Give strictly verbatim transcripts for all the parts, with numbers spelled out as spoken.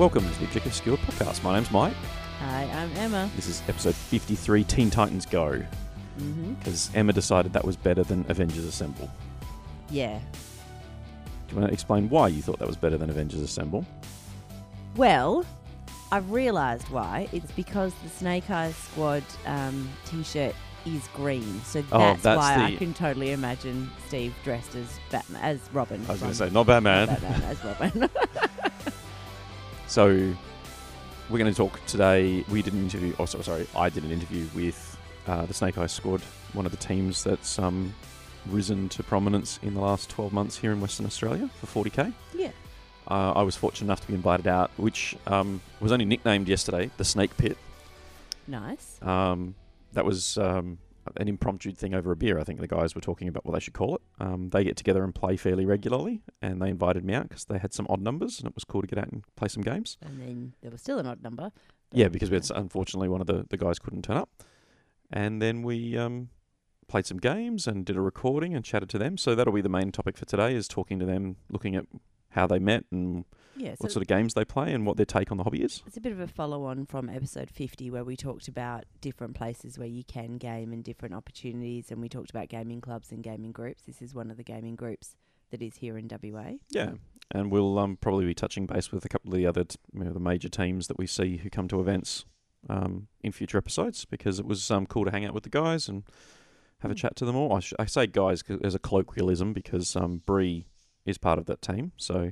Welcome to the Objective Skewer podcast. My name's Mike. Hi, I'm Emma. This is episode fifty-three, Teen Titans Go. Because mm-hmm. Emma decided that was better than Avengers Assemble. Yeah. Do you want to explain why you thought that was better than Avengers Assemble? Well, I've realised why. It's because the Snake Eyes Squad um, t-shirt is green. So that's, oh, that's why the... I can totally imagine Steve dressed as Batman, as Robin. I was going to say, not Batman. Not Batman, as Robin. So, we're going to talk today. We did an interview, oh, sorry, sorry I did an interview with uh, the Snake Eyes Squad, one of the teams that's um, risen to prominence in the last twelve months here in Western Australia for forty K. Yeah. Uh, I was fortunate enough to be invited out, which um, was only nicknamed yesterday the Snake Pit. Nice. Um, that was um, an impromptu thing over a beer. I think the guys were talking about what they should call it. Um, they get together and play fairly regularly, and they invited me out because they had some odd numbers, and it was cool to get out and play some games. And then there was still an odd number. Yeah, because we had, unfortunately, one of the, the guys couldn't turn up. And then we um, played some games and did a recording and chatted to them. So that'll be the main topic for today, is talking to them, looking at how they met and yeah, so what sort of games they play and what their take on the hobby is. It's a bit of a follow-on from episode fifty, where we talked about different places where you can game and different opportunities, and we talked about gaming clubs and gaming groups. This is one of the gaming groups that is here in W A. Yeah, and we'll um, probably be touching base with a couple of the other t- you know, the major teams that we see who come to events um, in future episodes, because it was um, cool to hang out with the guys and have mm. a chat to them all. I, sh- I say guys as a colloquialism because um, Bree is part of that team, so mm.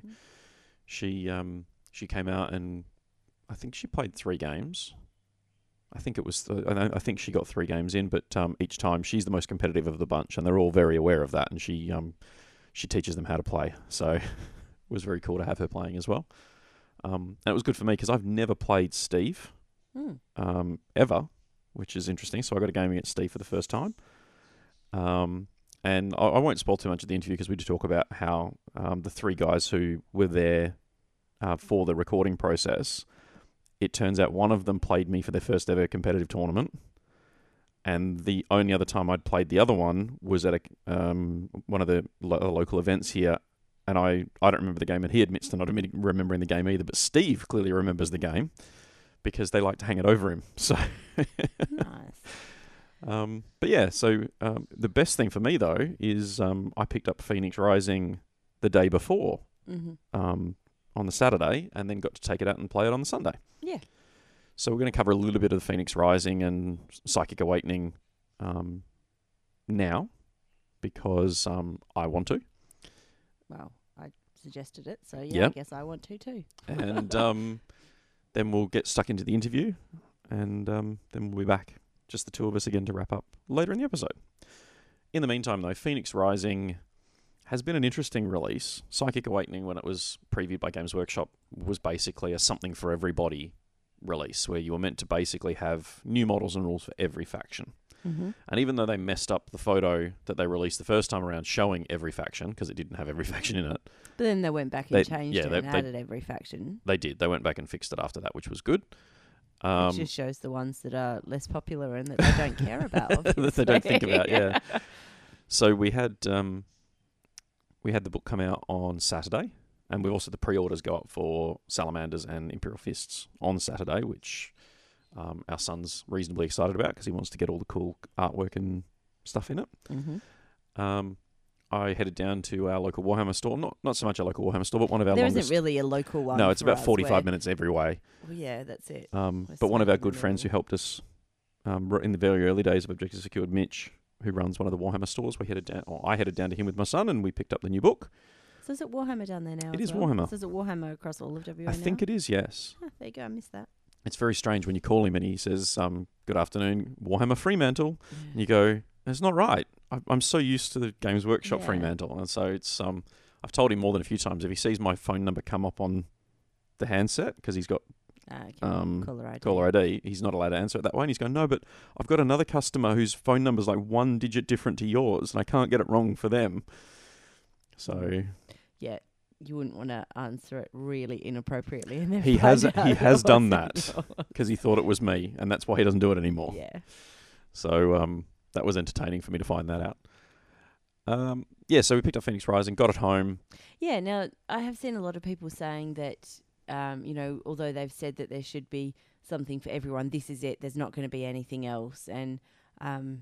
she um, she came out and I think she played three games. I think it was the, I, I think she got three games in, but um, each time she's the most competitive of the bunch, and they're all very aware of that, and she um, she teaches them how to play. So it was very cool to have her playing as well. Um, and it was good for me because I've never played Steve mm. um, ever, which is interesting. So I got a game against Steve for the first time. Um, and I, I won't spoil too much of the interview because we did talk about how um, the three guys who were there uh, for the recording process, it turns out one of them played me for their first ever competitive tournament. And the only other time I'd played the other one was at a, um, one of the lo- local events here. And I, I don't remember the game, and he admits to not admitting, remembering the game either. But Steve clearly remembers the game because they like to hang it over him. So, nice. Um, but yeah, so um, the best thing for me, though, is um, I picked up Phoenix Rising the day before mm-hmm. um, on the Saturday, and then got to take it out and play it on the Sunday. Yeah. So we're going to cover a little bit of the Phoenix Rising and Psychic Awakening um, now because um, I want to. Well, I suggested it, so yeah, yep. I guess I want to too. And um, then we'll get stuck into the interview, and um, then we'll be back, just the two of us again, to wrap up later in the episode. In the meantime, though, Phoenix Rising has been an interesting release. Psychic Awakening, when it was previewed by Games Workshop, was basically a something for everybody release, where you were meant to basically have new models and rules for every faction. Mm-hmm. And even though they messed up the photo that they released the first time around showing every faction, because it didn't have every faction in it. But then they went back and they, changed yeah, it they, and they, added every faction. They did. They went back and fixed it after that, which was good. Um, Which just shows the ones that are less popular and that they don't care about. that they don't think about, yeah. So we had um, we had the book come out on Saturday, and we also the pre-orders go up for Salamanders and Imperial Fists on Saturday, which um, our son's reasonably excited about because he wants to get all the cool artwork and stuff in it. Mm-hmm. Um, I headed down to our local Warhammer store. Not not so much our local Warhammer store, but one of our there longest... There isn't really a local one. No, it's for about us forty-five where... minutes every way. Well, yeah, that's it. Um, but one of our good friends who helped us um, in the very early days of Objective Secured, Mitch, who runs one of the Warhammer stores, we headed down. Or I headed down to him with my son, and we picked up the new book. So is it Warhammer down there now? It as is well? Warhammer. So is it Warhammer across all of W A I now? think it is, yes. Oh, there you go. I missed that. It's very strange when you call him and he says, um, "Good afternoon, Warhammer Fremantle," Yeah. and you go, "That's not right. I, I'm so used to the Games Workshop Yeah. Fremantle," and so it's um. I've told him more than a few times, if he sees my phone number come up on the handset, because he's got Ah, okay. um, caller I D. caller I D, he's not allowed to answer it that way. And he's going, "No, but I've got another customer whose phone number's like one digit different to yours, and I can't get it wrong for them." So yeah, you wouldn't want to answer it really inappropriately. And then he find has out he it has done wasn't that yours. because he thought it was me, and that's why he doesn't do it anymore. Yeah. So um, that was entertaining for me to find that out. Um, yeah, so we picked up Phoenix Rising, got it home. Yeah, now I have seen a lot of people saying that um, you know, although they've said that there should be something for everyone, this is it. There's not going to be anything else. And um,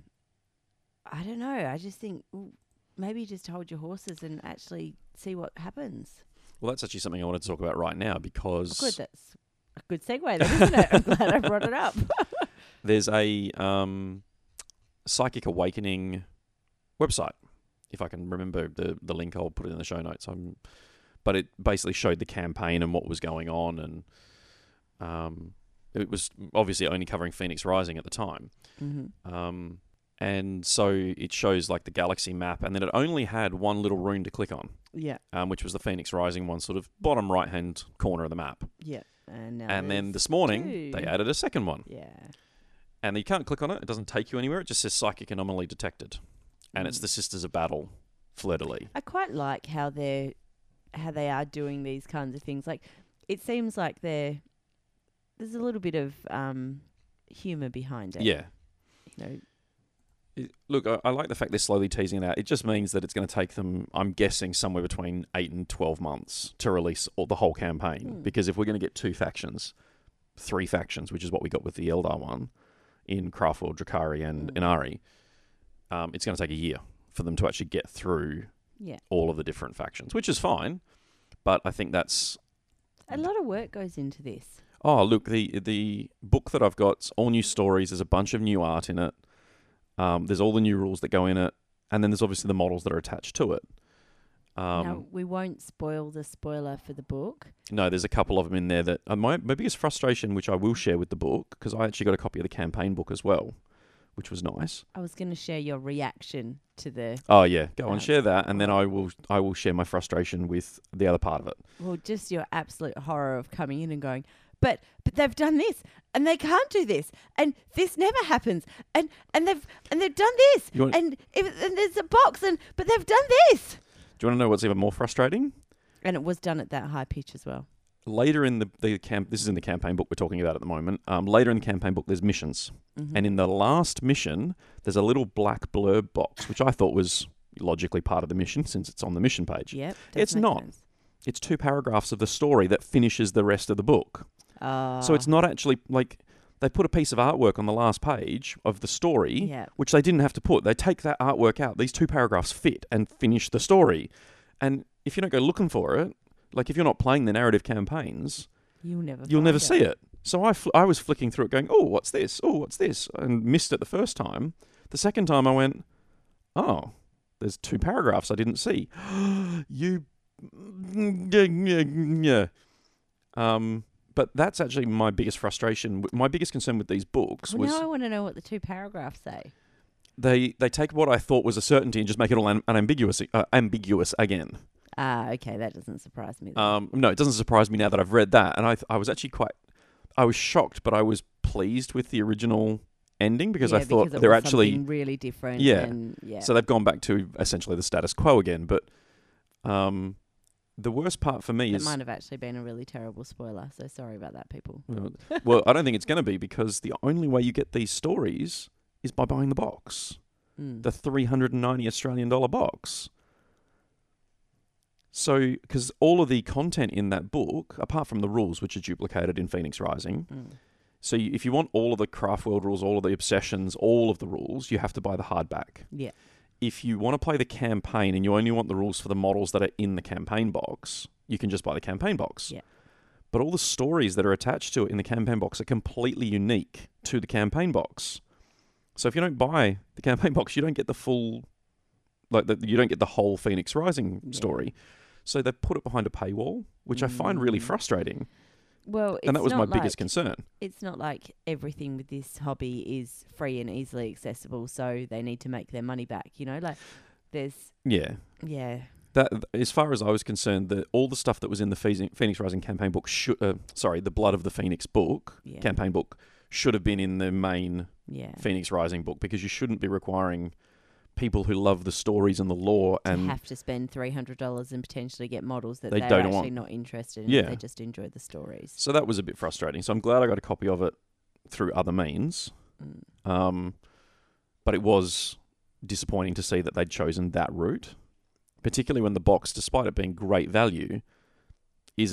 I don't know. I just think well, maybe just hold your horses and actually see what happens. Well, that's actually something I wanted to talk about right now because... Oh, good. That's a good segue then, isn't it? I'm glad I brought it up. There's a um, Psychic Awakening website. If I can remember the, the link, I'll put it in the show notes. I'm, but it basically showed the campaign and what was going on, and um, it was obviously only covering Phoenix Rising at the time. Mm-hmm. Um, and so it shows like the galaxy map, and then it only had one little rune to click on, Yeah. um, which was the Phoenix Rising one, sort of bottom right-hand corner of the map. Yeah. And, now And then there's this morning, two. they added a second one. Yeah. And you can't click on it. It doesn't take you anywhere. It just says Psychic Anomaly Detected. And Mm. it's the Sisters of Battle, Fleur-de-Lis. I quite like how they're how they are doing these kinds of things. Like, it seems like they're there's a little bit of um, humour behind it. Yeah. You know. It- look, I, I like the fact they're slowly teasing it out. It just means that it's going to take them, I'm guessing, somewhere between eight and twelve months to release all, the whole campaign. Mm. Because if we're going to get two factions, three factions, which is what we got with the Eldar one, in Craftworld, Drakari, and Mm. Inari, um, it's going to take a year for them to actually get through Yeah. all of the different factions, which is fine. But I think that's... A lot of work goes into this. Oh, look, the the book that I've got's all new stories. There's a bunch of new art in it. Um, there's all the new rules that go in it. And then there's obviously the models that are attached to it. Um, now, we won't spoil the spoiler for the book. No, there's a couple of them in there that... Uh, my, my biggest frustration, which I will share with the book, because I actually got a copy of the campaign book as well, which was nice. I was going to share your reaction to the... Oh, yeah. Go on, Uh, share that, and then I will I will share my frustration with the other part of it. Well, just your absolute horror of coming in and going, but but they've done this, and they can't do this, and this never happens, and and they've and they've done this, You want- and, if, and there's a box, and but they've done this, Do you want to know what's even more frustrating? and it was done at that high pitch as well. Later in the, the camp, this is in the campaign book we're talking about at the moment. Um, later in the campaign book, there's missions. Mm-hmm. And in the last mission, there's a little black blurb box, which I thought was logically part of the mission since it's on the mission page. Yep, It's not. It's two paragraphs of the story that finishes the rest of the book. Uh, So it's not actually like they put a piece of artwork on the last page of the story, yeah. which they didn't have to put. They take that artwork out. These two paragraphs fit and finish the story. And if you don't go looking for it, like if you're not playing the narrative campaigns, You'll never. you'll find never it. see it. So I, fl- I was flicking through it going, oh, what's this? Oh, what's this? And missed it the first time. The second time I went, oh, there's two paragraphs I didn't see. you... Yeah. Um, but that's actually my biggest frustration. My biggest concern with these books Well, was now I want to know what the two paragraphs say. they, they take what I thought was a certainty and just make it all un- unambiguous, uh, ambiguous again. Ah, okay, that doesn't surprise me. Then. Um, no, it doesn't surprise me now that I've read that. And I th- I was actually quite... I was shocked, but I was pleased with the original ending because yeah, I thought because it they're was actually... something really different. Yeah. and, yeah. So they've gone back to essentially the status quo again. But um, the worst part for me It is... might have actually been a really terrible spoiler, so sorry about that, people. Well, well, I don't think it's going to be because the only way you get these stories is by buying the box. Mm. The three hundred ninety Australian dollar box. So, because all of the content in that book, apart from the rules, which are duplicated in Phoenix Rising, Mm. so you, if you want all of the Craftworld rules, all of the obsessions, all of the rules, you have to buy the hardback. Yeah. If you want to play the campaign and you only want the rules for the models that are in the campaign box, you can just buy the campaign box. Yeah. But all the stories that are attached to it in the campaign box are completely unique to the campaign box. So if you don't buy the campaign box, you don't get the full, like the, you don't get the whole Phoenix Rising Yeah. story. So they put it behind a paywall, which I find really Mm. frustrating. Well, it's And that was my not biggest like, concern. It's not like everything with this hobby is free and easily accessible, so they need to make their money back. You know, like there's Yeah. yeah, That, as far as I was concerned, that all the stuff that was in the Phoenix Phoenix Rising campaign book, should, uh, sorry, the Blood of the Phoenix book, Yeah. campaign book, should have been in the main yeah. Phoenix Rising book because you shouldn't be requiring people who love the stories and the lore to and have to spend three hundred dollars and potentially get models that They they are don't actually want. not interested in. Yeah. They just enjoy the stories. so that was a bit frustrating. So I'm glad I got a copy of it through other means. Mm. Um, but it was disappointing to see that they'd chosen that route, particularly when the box, despite it being great value, isn't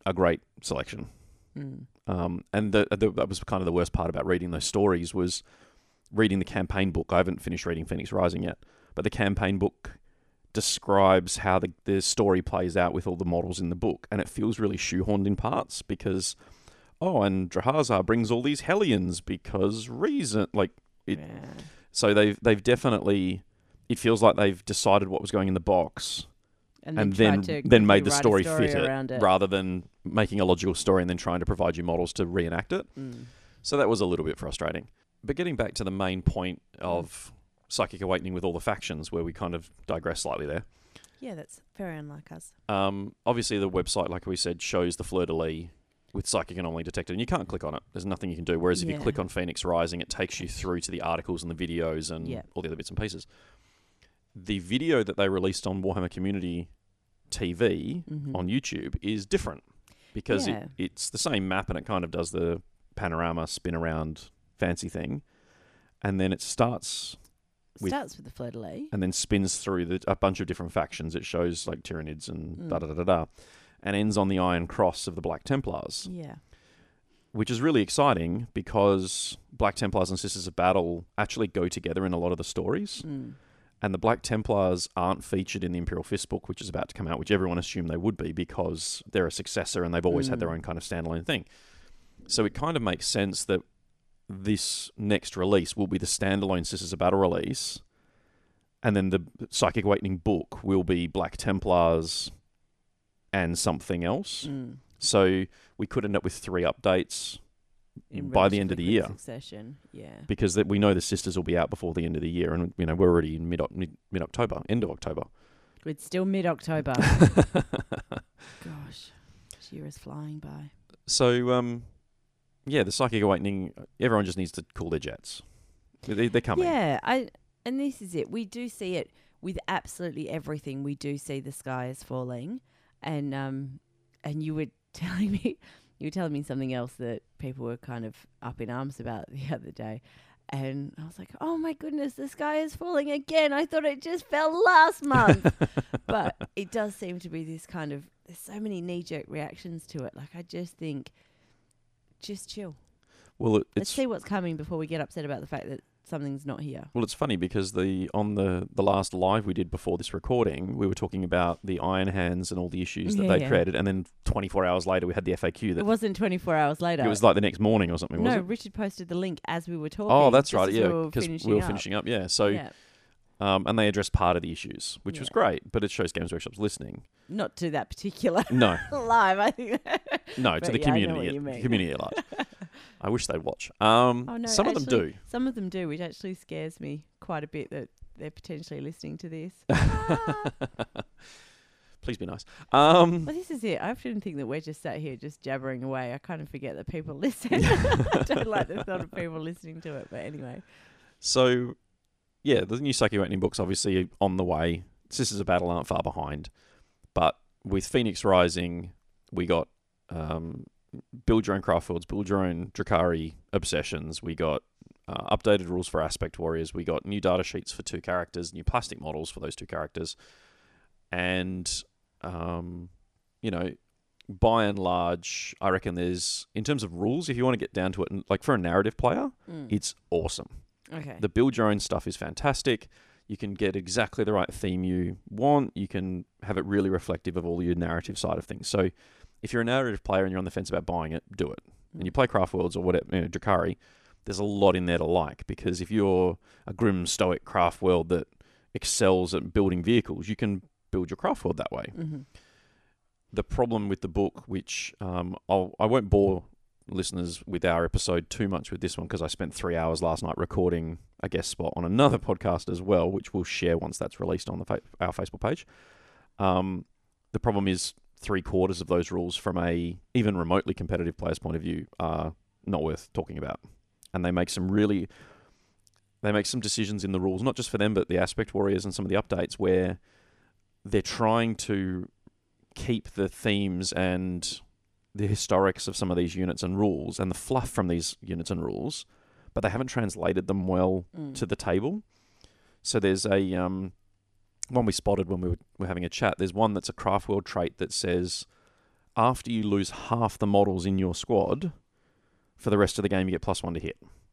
a great selection. Mm. Um, and the, the, that was kind of the worst part about reading those stories was reading the campaign book. I haven't finished reading Phoenix Rising yet, but the campaign book describes how the, the story plays out with all the models in the book, and it feels really shoehorned in parts because, oh, and Drahazar brings all these Hellions because reason, like it. Yeah. So they've they've definitely, it feels like they've decided what was going in the box, and, and then then then then made quickly the write a story, story fit it, around it. rather than making a logical story and then trying to provide you models to reenact it. Mm. So that was a little bit frustrating. But getting back to the main point of Psychic Awakening with all the factions, where we kind of digress slightly there. Yeah, that's very unlike us. Um, obviously, the website, like we said, shows the fleur-de-lis with Psychic Anomaly detected, and you can't click on it. There's nothing you can do. Whereas if Yeah. you click on Phoenix Rising, it takes you through to the articles and the videos and Yeah. all the other bits and pieces. The video that they released on Warhammer Community T V Mm-hmm. on YouTube is different because Yeah. it, it's the same map and it kind of does the panorama spin around fancy thing, and then it starts with- Starts with the fleur-de-lis. and then spins through the, a bunch of different factions. It shows like Tyranids and Mm. da da da da da, and ends on the Iron Cross of the Black Templars, Yeah. which is really exciting because Black Templars and Sisters of Battle actually go together in a lot of the stories. Mm. And the Black Templars aren't featured in the Imperial Fist book, which is about to come out, which everyone assumed they would be because they're a successor and they've always had their Mm. own kind of standalone thing. So it kind of makes sense that this next release will be the standalone Sisters of Battle release, and then the Psychic Awakening book will be Black Templars and something else. Mm. So we could end up with three updates In by the end of the relatively year. quick Succession. Yeah. Because that we know the Sisters will be out before the end of the year, and you know we're already in mid mid mid October, end of October. It's still mid-October. Gosh, this year is flying by. So um, yeah, the Psychic Awakening. Everyone just needs to cool their jets. They, they're coming. Yeah, I and this is it. We do see it with absolutely everything. We do see the sky is falling, and um, and you were telling me, you were telling me something else that people were kind of up in arms about the other day, and I was like, oh my goodness, the sky is falling again. I thought it just fell last month, but it does seem to be this kind of. There's so many knee-jerk reactions to it. Like I just think, just chill. Well, it, Let's it's see what's coming before we get upset about the fact that something's not here. well, it's funny because the on the the last live we did before this recording, we were talking about the Iron Hands and all the issues that Yeah, they yeah. created, and then twenty-four hours later we had the F A Q that It wasn't twenty-four hours later. it was like the next morning or something. no, Was it? Richard posted the link as we were talking. Oh, that's just right. as Yeah, we were because finishing we were up. finishing up. Yeah, so. Yeah. Um, and they addressed part of the issues, which was Yeah. great, but it shows Games Workshop's listening. Not to that particular No, live, I think. no, to But the yeah, I know community, what at- you mean. community at large. I wish they'd watch. Um, Oh, no, some of them actually- do. Some of them do, which actually scares me quite a bit that they're potentially listening to this. Please be nice. Um, Well, this is it. I often think that we're just sat here just jabbering away. I kind of forget that people listen. I don't like the thought of people listening to it, but anyway. so, yeah, the new Psychic Awakening book's obviously on the way. Sisters of Battle aren't far behind. But with Phoenix Rising, we got um, build your own craft worlds, build your own Drakari obsessions. We got uh, updated rules for Aspect Warriors. We got new data sheets for two characters, new plastic models for those two characters. And, um, you know, by and large, I reckon there's, in terms of rules, if you want to get down to it, and like for a narrative player, Mm. it's awesome. Okay. The build your own stuff is fantastic. You can get exactly the right theme you want. You can have it really reflective of all your narrative side of things. So if you're a narrative player and you're on the fence about buying it, do it. And you play Craft Worlds or whatever, you know, Drakari, there's a lot in there to like, because if you're a grim, stoic craft world that excels at building vehicles, you can build your craft world that way. Mm-hmm. The problem with the book, which um, I'll, I won't bore listeners with our episode too much with this one, because I spent three hours last night recording a guest spot on another podcast as well, which we'll share once that's released on the fa- our Facebook page. Um, the problem is three quarters of those rules from a even remotely competitive player's point of view are not worth talking about. And they make some really, they make some decisions in the rules, not just for them, but the Aspect Warriors and some of the updates, where they're trying to keep the themes and the historics of some of these units and rules and the fluff from these units and rules, but they haven't translated them well Mm. to the table. So there's a um, one we spotted when we were, were having a chat. There's one that's a craft world trait that says after you lose half the models in your squad, for the rest of the game you get plus one to hit.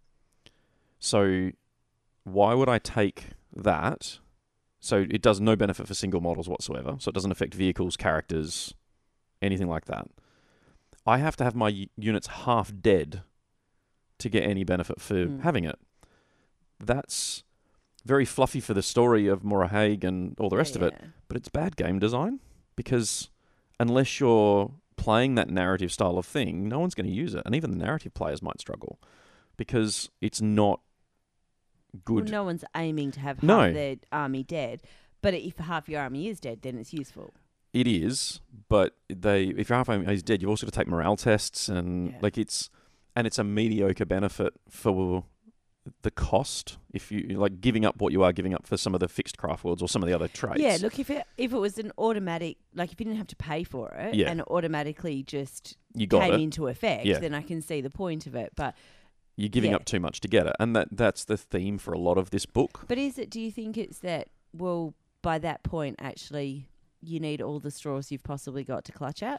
So why would I take that? So it does no benefit for single models whatsoever. So it doesn't affect vehicles, characters, anything like that. I have to have my u- units half dead to get any benefit for Mm. having it. That's very fluffy for the story of Morhaig and all the rest of it, Yeah. but it's bad game design because unless you're playing that narrative style of thing, no one's going to use it. And even the narrative players might struggle because it's not good. Well, no one's aiming to have half No. their army dead, but if half your army is dead, then it's useful. It is, but they if your half army is dead, you've also got to take morale tests and Yeah. like it's and it's a mediocre benefit for the cost. If you like giving up what you are giving up for some of the fixed craft worlds or some of the other traits. Yeah, look, if it if it was an automatic, like if you didn't have to pay for it, Yeah. and it automatically just you got came it. into effect, Yeah. then I can see the point of it. But You're giving yeah. up too much to get it, and that that's the theme for a lot of this book. but is it? Do you think it's that? Well, by that point, actually, you need all the straws you've possibly got to clutch at.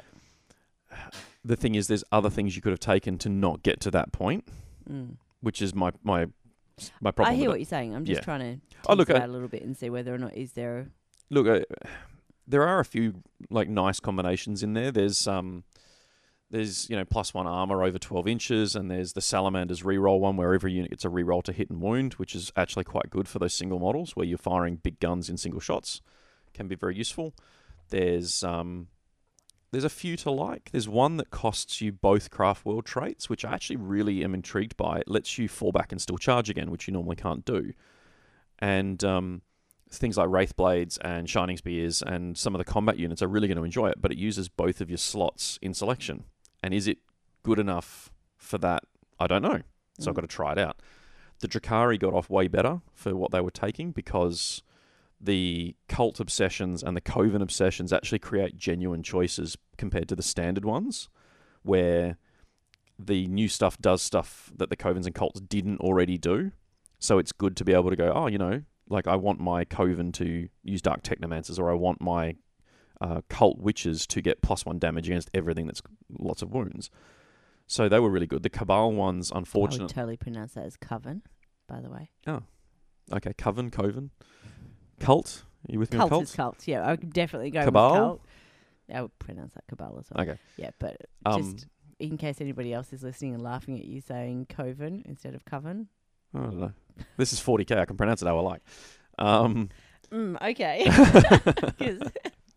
The thing is, there's other things you could have taken to not get to that point, Mm. which is my my my problem. I hear with what it. you're saying. I'm just Yeah. trying to Oh, look, tease it I- out a little bit and see whether or not is there. A, Look, uh, there are a few like nice combinations in there. There's um, there's you know plus one armor over twelve inches, and there's the Salamander's reroll one where every unit gets a reroll to hit and wound, which is actually quite good for those single models where you're firing big guns in single shots. Can be very useful. There's um, there's a few to like. There's one that costs you both craft world traits, which I actually really am intrigued by. It lets you fall back and still charge again, which you normally can't do. And um, things like Wraith Blades and Shining Spears and some of the combat units are really going to enjoy it, but it uses both of your slots in selection. And is it good enough for that? I don't know. So Mm. I've got to try it out. The Drakari got off way better for what they were taking because the cult obsessions and the Coven obsessions actually create genuine choices compared to the standard ones, where the new stuff does stuff that the Covens and cults didn't already do. So it's good to be able to go, oh, you know, like I want my Coven to use Dark Technomancers, or I want my uh, cult witches to get plus one damage against everything that's lots of wounds. So they were really good. The Cabal ones, I would unfortunately... totally pronounce that as coven, by the way. Okay, Coven, Coven. Cult? Are you with me Cult on is cult? cult. Yeah, I would definitely go Cabal? with cult. I would pronounce that cabal as well. Okay. Yeah, but Um, just in case anybody else is listening and laughing at you saying coven instead of coven. I don't know. This is forty K. I can pronounce it how I like. Um, Mm, okay. 'Cause-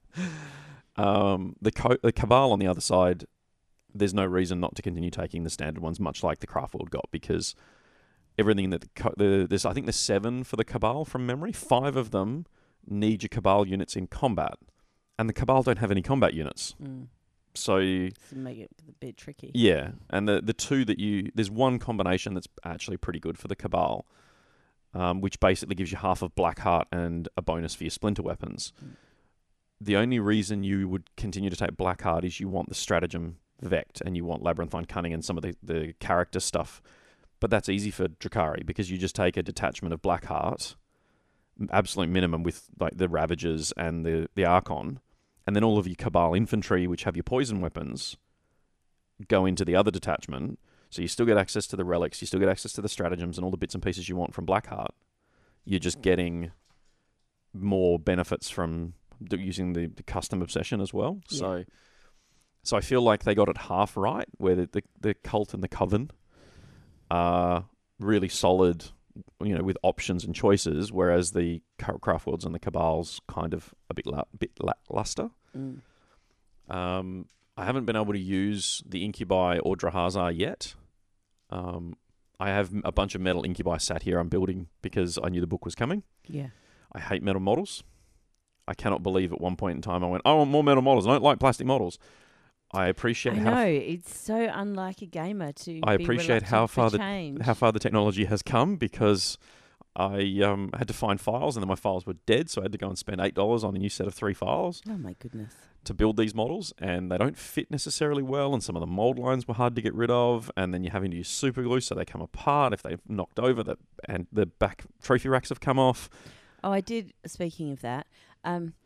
um, the co- the Cabal on the other side, there's no reason not to continue taking the standard ones, much like the Craft World got, because everything that the, co- the there's I think there's seven for the Cabal from memory. Five of them need your Cabal units in combat, and the Cabal don't have any combat units. mm, So to make it a bit tricky. yeah, and the the two that you there's one combination that's actually pretty good for the Cabal, um, which basically gives you half of Blackheart and a bonus for your splinter weapons. Mm. The only reason you would continue to take Blackheart is you want the stratagem Vect and you want Labyrinthine Cunning and some of the, the character stuff. But that's easy for Drakari because you just take a detachment of Blackheart, absolute minimum with like the Ravagers and the, the Archon, and then all of your Cabal infantry, which have your poison weapons, go into the other detachment. So you still get access to the relics, you still get access to the stratagems and all the bits and pieces you want from Blackheart. You're just getting more benefits from d- using the, the custom obsession as well. Yeah. So so I feel like they got it half right, where the, the, the cult and the coven are really solid, you know, with options and choices, whereas the Craft Worlds and the Cabals kind of a bit la- bit lackluster. Mm. Um, I haven't been able to use the Incubi or Drahazar yet. Um, I have a bunch of metal Incubi sat here I'm building because I knew the book was coming. Yeah. I hate metal models. I cannot believe at one point in time I went, I want more metal models. I don't like plastic models. I appreciate I how know, it's so unlike a gamer to I be appreciate how reluctant for far the- change. how far the technology has come, because I um, had to find files and then my files were dead, so I had to go and spend eight dollars on a new set of three files Oh my goodness. to build these models, and they don't fit necessarily well, and some of the mold lines were hard to get rid of, and then you're having to use super glue so they come apart if they've knocked over, the, and the back trophy racks have come off. Oh, I did, speaking of that, um,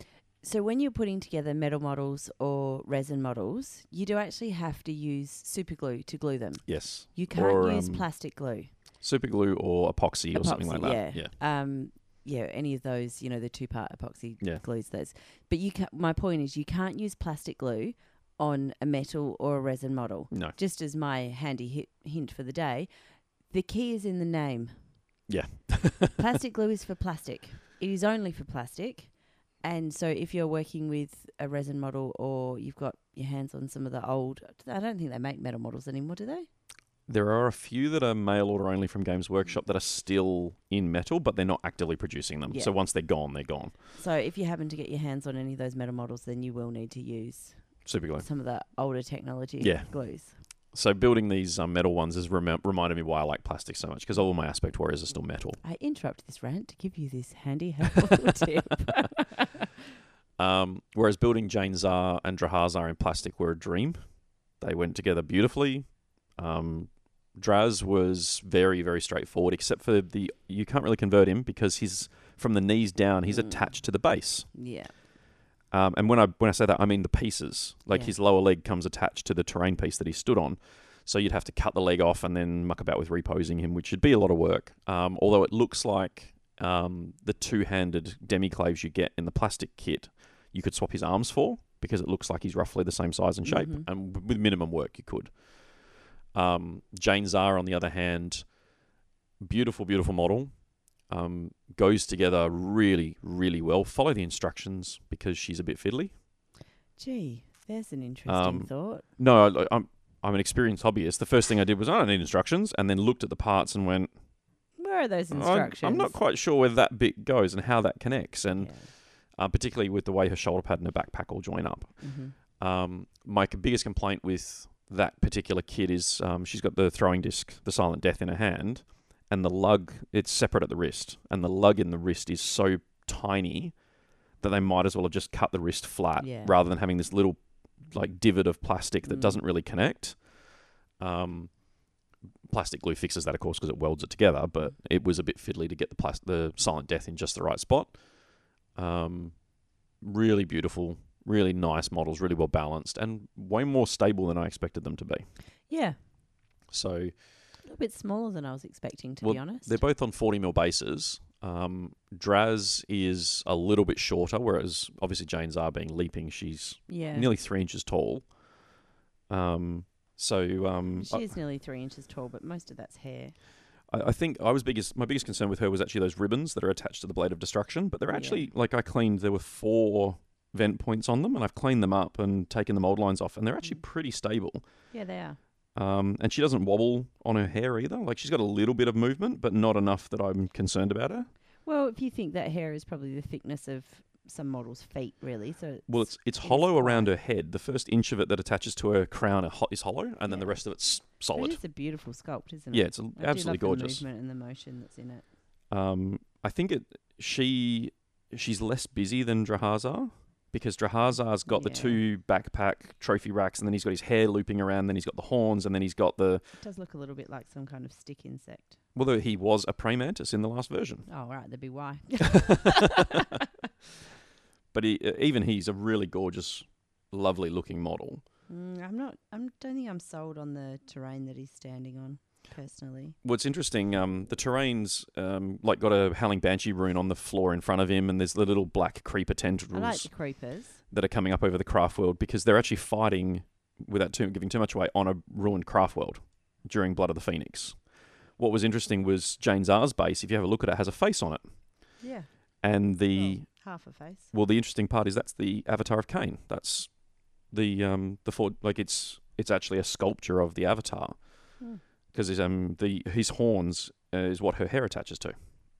so when you're putting together metal models or resin models, you do actually have to use super glue to glue them. Yes. You can't Or, use um, plastic glue. Super glue or epoxy, or something Epoxy, like that. yeah. Yeah. Um, yeah, any of those, you know, the two-part epoxy Yeah. glues, those. But you ca- my point is you can't use plastic glue on a metal or a resin model. No. Just as my handy hit, hint for the day, the key is in the name. Yeah. Plastic glue is for plastic. It is only for plastic. And so if you're working with a resin model or you've got your hands on some of the old, I don't think they make metal models anymore, do they? There are a few that are mail order only from Games Workshop that are still in metal, but they're not actively producing them. Yeah. So once they're gone, they're gone. So if you happen to get your hands on any of those metal models, then you will need to use Super glue. some of the older technology Yeah. glues. So building these um, metal ones has rem- reminded me why I like plastic so much, because all my Aspect Warriors are still metal. I interrupt this rant to give you this handy helpful tip. Um, whereas building Jane Zar and Drahazar in plastic were a dream. They went together beautifully. Um, Draz was very, very straightforward, except for the you can't really convert him because he's from the knees down. He's Mm. attached to the base. Yeah. Um, and when I when I say that, I mean the pieces. Like Yeah. his lower leg comes attached to the terrain piece that he stood on. So you'd have to cut the leg off and then muck about with reposing him, which would be a lot of work. Um, although it looks like um, the two-handed demiclaves you get in the plastic kit, you could swap his arms for because it looks like he's roughly the same size and shape. Mhm. And w- with minimum work, you could. Um, Jane Zar, on the other hand, beautiful, beautiful model. Um, goes together really, really well. Follow the instructions because she's a bit fiddly. Gee, there's an interesting Um, thought. No, I, I'm I'm an experienced hobbyist. The first thing I did was I don't need instructions, and then looked at the parts and went, Where are those "I- instructions? I'm not quite sure where that bit goes and how that connects, and Yeah. uh, particularly with the way her shoulder pad and her backpack all join up. Mhm. Um, my c- biggest complaint with that particular kit is um, she's got the throwing disc, the Silent Death, in her hand, and the lug, it's separate at the wrist, and the lug in the wrist is so tiny that they might as well have just cut the wrist flat Yeah. rather than having this little like divot of plastic that Mm. doesn't really connect. Um, plastic glue fixes that, of course, because it welds it together, but it was a bit fiddly to get the plas- the Silent Death in just the right spot. Um, really beautiful, really nice models, really well balanced, and way more stable than I expected them to be. Yeah. So A little bit smaller than I was expecting, to Well, be honest. they're both on forty mil bases. Um, Draz is a little bit shorter, whereas obviously Jane's are being leaping. She's yeah. nearly three inches tall. Um, so um, She is nearly three inches tall, but most of that's hair. I, I think I was biggest. My biggest concern with her was actually those ribbons that are attached to the Blade of Destruction. But they're Yeah. actually like I cleaned. There were four vent points on them, and I've cleaned them up and taken the mold lines off, and they're actually Mm. pretty stable. Yeah, they are. Um, and she doesn't wobble on her hair either. Like she's got a little bit of movement, but not enough that I'm concerned about her. Well, if you think that hair is probably the thickness of some models' feet, really. So Well, it's it's it is hollow quite- around her head. The first inch of it that attaches to her crown are ho- is hollow, and then the Yeah. rest of it's It solid. is a beautiful sculpt, isn't it? Yeah, it's a- I do absolutely love gorgeous. The movement and the motion that's in it. Um, I think it she she's less busy than Drahazar because Drahazar's got the Yeah. two backpack trophy racks, and then he's got his hair looping around, then he's got the horns, and then he's got the It does look a little bit like some kind of stick insect. well, though he was a praying mantis in the last version, Oh, right, that'd be why. but he, even he's a really gorgeous, lovely looking model. Mm, I'm not. I don't think I'm sold on the terrain that he's standing on, personally. What's interesting, um, the terrain's um, like got a Howling Banshee rune on the floor in front of him, and there's the little black creeper I tendrils like the creepers. that are coming up over the craft world because they're actually fighting, without too, giving too much away, on a ruined craft world during Blood of the Phoenix. What was interesting was Jane Zar's base, if you have a look at it, has a face on it. Yeah. And the, Well, half a face. well, the interesting part is that's the Avatar of Cain. That's the, um, the for, like it's, it's actually a sculpture of the Avatar. Hmm. Because um, the his horns uh, is what her hair attaches to.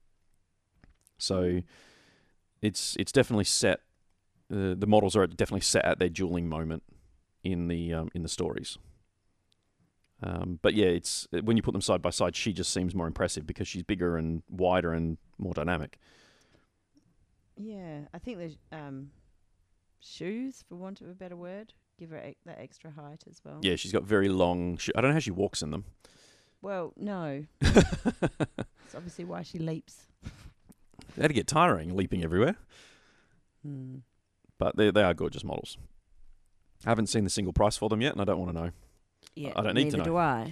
So it's it's definitely set. Uh, the models are definitely set at their dueling moment in the um, in the stories. Um, but yeah, it's when you put them side by side, she just seems more impressive because she's bigger and wider and more dynamic. Yeah, I think the um, shoes, for want of a better word, give her e- that extra height as well. Yeah, she's got very long. Sh- I don't know how she walks in them. Well, no. It's obviously why she leaps. That'd get tiring, leaping everywhere. Hmm. but they they are gorgeous models. I haven't seen the single price for them yet, and I don't want to know. Yeah, I don't need to neither know. do I.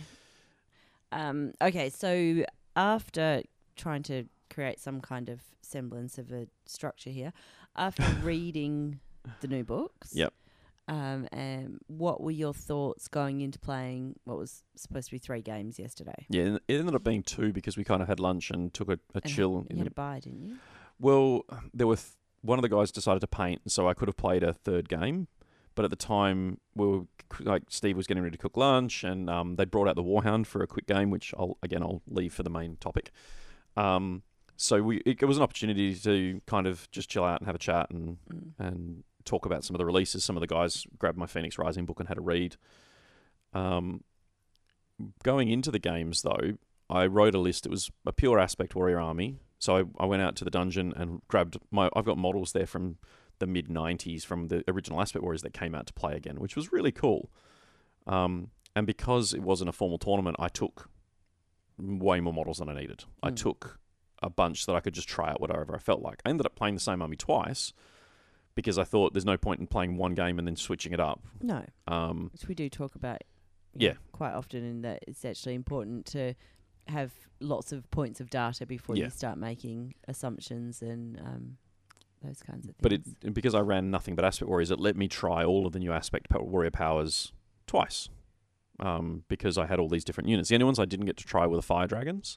Um, okay, so after trying to create some kind of semblance of a structure here, after reading the new books, Yep. Um, and what were your thoughts going into playing what was supposed to be three games yesterday? Yeah, it ended up being two because we kind of had lunch and took a, a And chill. You had a buy, didn't you? Well, there were th- one of the guys decided to paint, so I could have played a third game. But at the time, we were like Steve was getting ready to cook lunch, and um, they brought out the Warhound for a quick game, which I'll again I'll leave for the main topic. Um, so we it, it was an opportunity to kind of just chill out and have a chat and Mm. and talk about some of the releases. Some of the guys grabbed my Phoenix Rising book and had a read. Um, going into the games though, I wrote a list. It was a pure Aspect Warrior army. So I, I went out to the dungeon and grabbed my. I've got models there from the mid nineties from the original Aspect Warriors that came out to play again, which was really cool. Um, and because it wasn't a formal tournament, I took way more models than I needed. Mm. I took a bunch that I could just try out whatever I felt like. I ended up playing the same army twice because I thought there's no point in playing one game and then switching it up. No, um, which we do talk about. Yeah, know, quite often, in that it's actually important to have lots of points of data before yeah. you start making assumptions and um, those kinds of things. But it, because I ran nothing but Aspect Warriors, it let me try all of the new Aspect Warrior powers twice. Um, because I had all these different units. The only ones I didn't get to try were the Fire Dragons.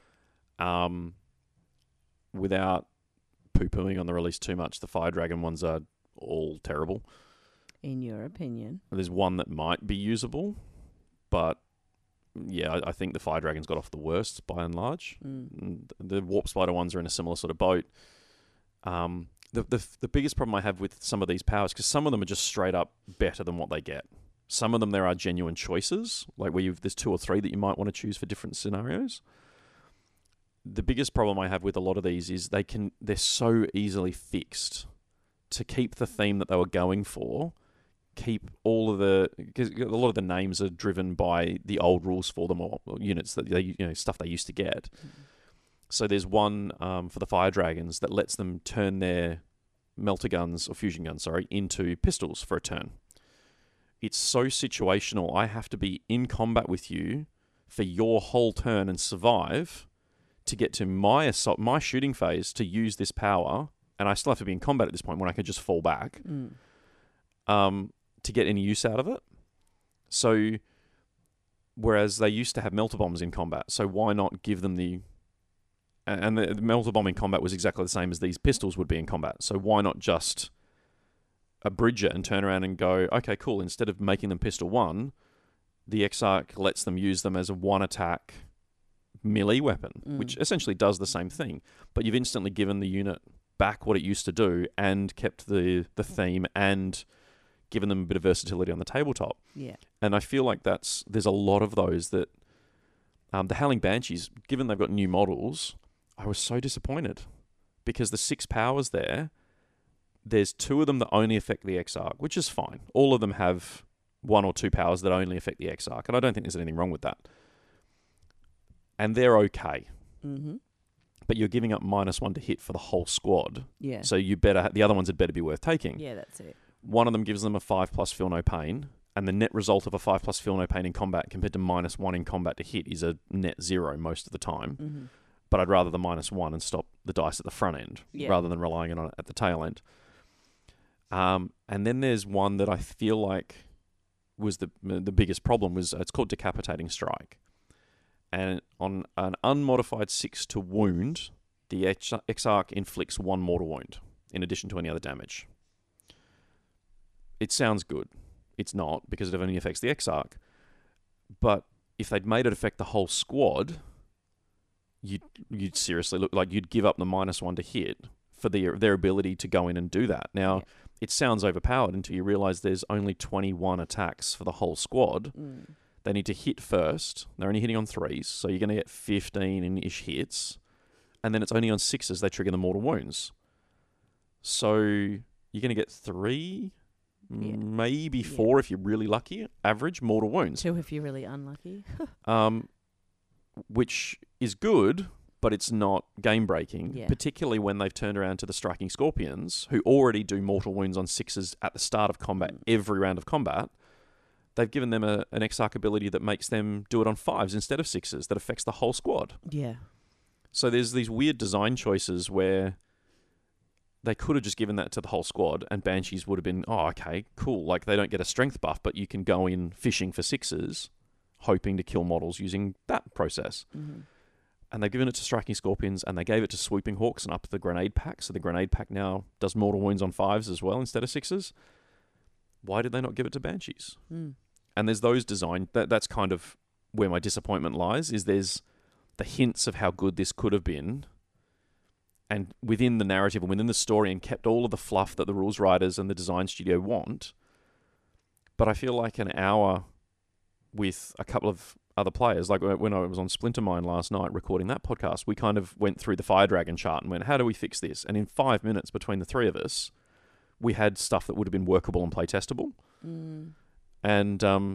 Um, without poo-pooing on the release too much, the Fire Dragon ones are all terrible. In your opinion? There's one that might be usable, but yeah, I, I think the Fire Dragon's got off the worst by and large. Mm. The Warp Spider ones are in a similar sort of boat. Um, the, the the biggest problem I have with some of these powers, because some of them are just straight up better than what they get. Some of them there are genuine choices, like where you've there's two or three that you might want to choose for different scenarios. The biggest problem I have with a lot of these is they can they're so easily fixed to keep the theme that they were going for. Keep all of the because a lot of the names are driven by the old rules for them or units that they you know stuff they used to get. Mm. So there's one um, for the Fire Dragons that lets them turn their melter guns or fusion guns, sorry, into pistols for a turn. It's so situational. I have to be in combat with you for your whole turn and survive to get to my assault, my shooting phase to use this power, and I still have to be in combat at this point when I could just fall back mm. um, to get any use out of it. So, whereas they used to have melter bombs in combat, so why not give them the... And the, the melter bomb in combat was exactly the same as these pistols would be in combat, so why not just... abridge it and turn around and go, okay, cool, instead of making them pistol one, the Exarch lets them use them as a one attack melee weapon, mm. which essentially does the same thing, but you've instantly given the unit back what it used to do and kept the, the theme and given them a bit of versatility on the tabletop. Yeah. And I feel like that's there's a lot of those that um, the Howling Banshees, given they've got new models, I was so disappointed because the six powers there, there's two of them that only affect the Exarch, which is fine. All of them have one or two powers that only affect the Exarch, and I don't think there's anything wrong with that. And they're okay. Mm-hmm. But you're giving up minus one to hit for the whole squad. Yeah. So you better the other ones had better be worth taking. Yeah, that's it. One of them gives them a five plus feel no pain, and the net result of a five plus feel no pain in combat compared to minus one in combat to hit is a net zero most of the time. Mm-hmm. But I'd rather the minus one and stop the dice at the front end yeah. rather than relying on it at the tail end. Um, and then there's one that I feel like was the the biggest problem was it's called Decapitating Strike, and on an unmodified six to wound, the Ex- Exarch inflicts one mortal wound in addition to any other damage. It sounds good. It's not because it only affects the Exarch. But if they'd made it affect the whole squad, you'd you'd seriously look like you'd give up the minus one to hit for their their ability to go in and do that. Now. Yeah. It sounds overpowered until you realise there's only twenty-one attacks for the whole squad. Mm. They need to hit first. They're only hitting on threes, so you're going to get fifteen-ish hits. And then it's only on sixes they trigger the mortal wounds. So you're going to get three, yeah. maybe four yeah. if you're really lucky, average mortal wounds. Two if you're really unlucky. um, which is good, but it's not game-breaking, Yeah. particularly when they've turned around to the Striking Scorpions, who already do mortal wounds on sixes at the start of combat, Mm. every round of combat. They've given them a, an Exarch ability that makes them do it on fives instead of sixes, that affects the whole squad. Yeah. So there's these weird design choices where they could have just given that to the whole squad, and Banshees would have been, oh, okay, cool. Like, they don't get a strength buff, but you can go in fishing for sixes, hoping to kill models using that process. Mm-hmm. And they've given it to Striking Scorpions, and they gave it to Swooping Hawks and up the Grenade Pack. So the Grenade Pack now does mortal wounds on fives as well instead of sixes. Why did they not give it to Banshees? Mm. And there's those design... That, that's kind of where my disappointment lies, is there's the hints of how good this could have been, and within the narrative and within the story, and kept all of the fluff that the rules writers and the design studio want. But I feel like an hour with a couple of other players, like when I was on Splintermine last night recording that podcast, we kind of went through the Fire Dragon chart and went, how do we fix this? And in five minutes between the three of us, we had stuff that would have been workable and play testable. Mm. And um,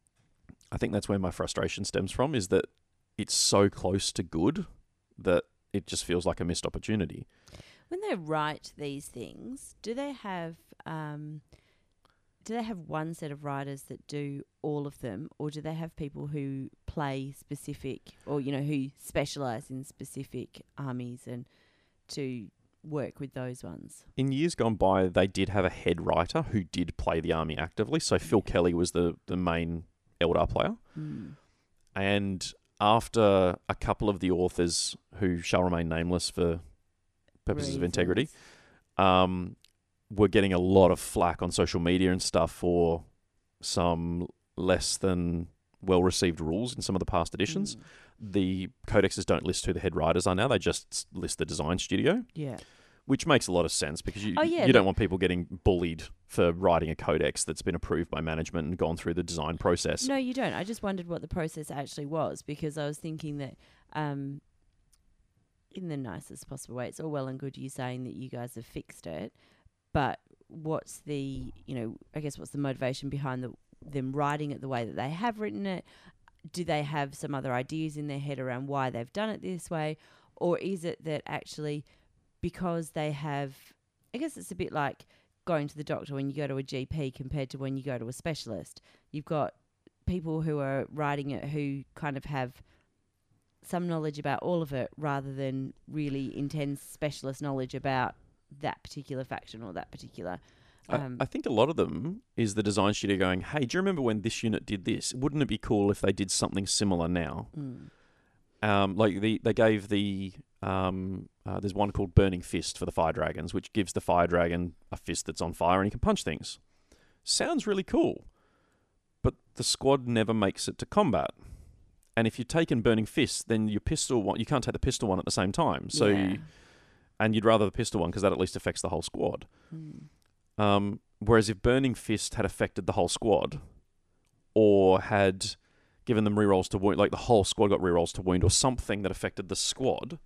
I think that's where my frustration stems from, is that it's so close to good that it just feels like a missed opportunity. When they write these things, do they have um, do they have one set of writers that do all of them, or do they have people who play specific, or you know, who specialize in specific armies and to work with those ones? In years gone by, they did have a head writer who did play the army actively. So Phil Kelly was the, the main Eldar player. Mm. And after a couple of the authors, who shall remain nameless for purposes of integrity, Reasons. um, were getting a lot of flack on social media and stuff for some less than well-received rules in some of the past editions. Mm. The codexes don't list who the head writers are now. They just list the design studio, Yeah. which makes a lot of sense, because you, Oh, yeah, you don't look- want people getting bullied for writing a codex that's been approved by management and gone through the design process. No, you don't. I just wondered what the process actually was, because I was thinking that um, in the nicest possible way, it's all well and good you saying that you guys have fixed it, but what's the, you know, I guess what's the motivation behind the, them writing it the way that they have written it? Do they have some other ideas in their head around why they've done it this way? Or is it that actually because they have, I guess it's a bit like going to the doctor when you go to a G P compared to when you go to a specialist. You've got people who are writing it who kind of have some knowledge about all of it rather than really intense specialist knowledge about that particular faction or that particular... Um, I, I think a lot of them is the design studio going, hey, do you remember when this unit did this? Wouldn't it be cool if they did something similar now? mm, Um, like the, they gave the... Um, uh, there's one called Burning Fist for the Fire Dragons, which gives the Fire Dragon a fist that's on fire and he can punch things. Sounds really cool. But the squad never makes it to combat. And if you've taken Burning Fist, then your pistol one... You can't take the pistol one at the same time. So, yeah. you, and you'd rather the pistol one because that at least affects the whole squad. Mm. Um, whereas if Burning Fist had affected the whole squad, or had given them rerolls to wound, like the whole squad got rerolls to wound, or something that affected the squad,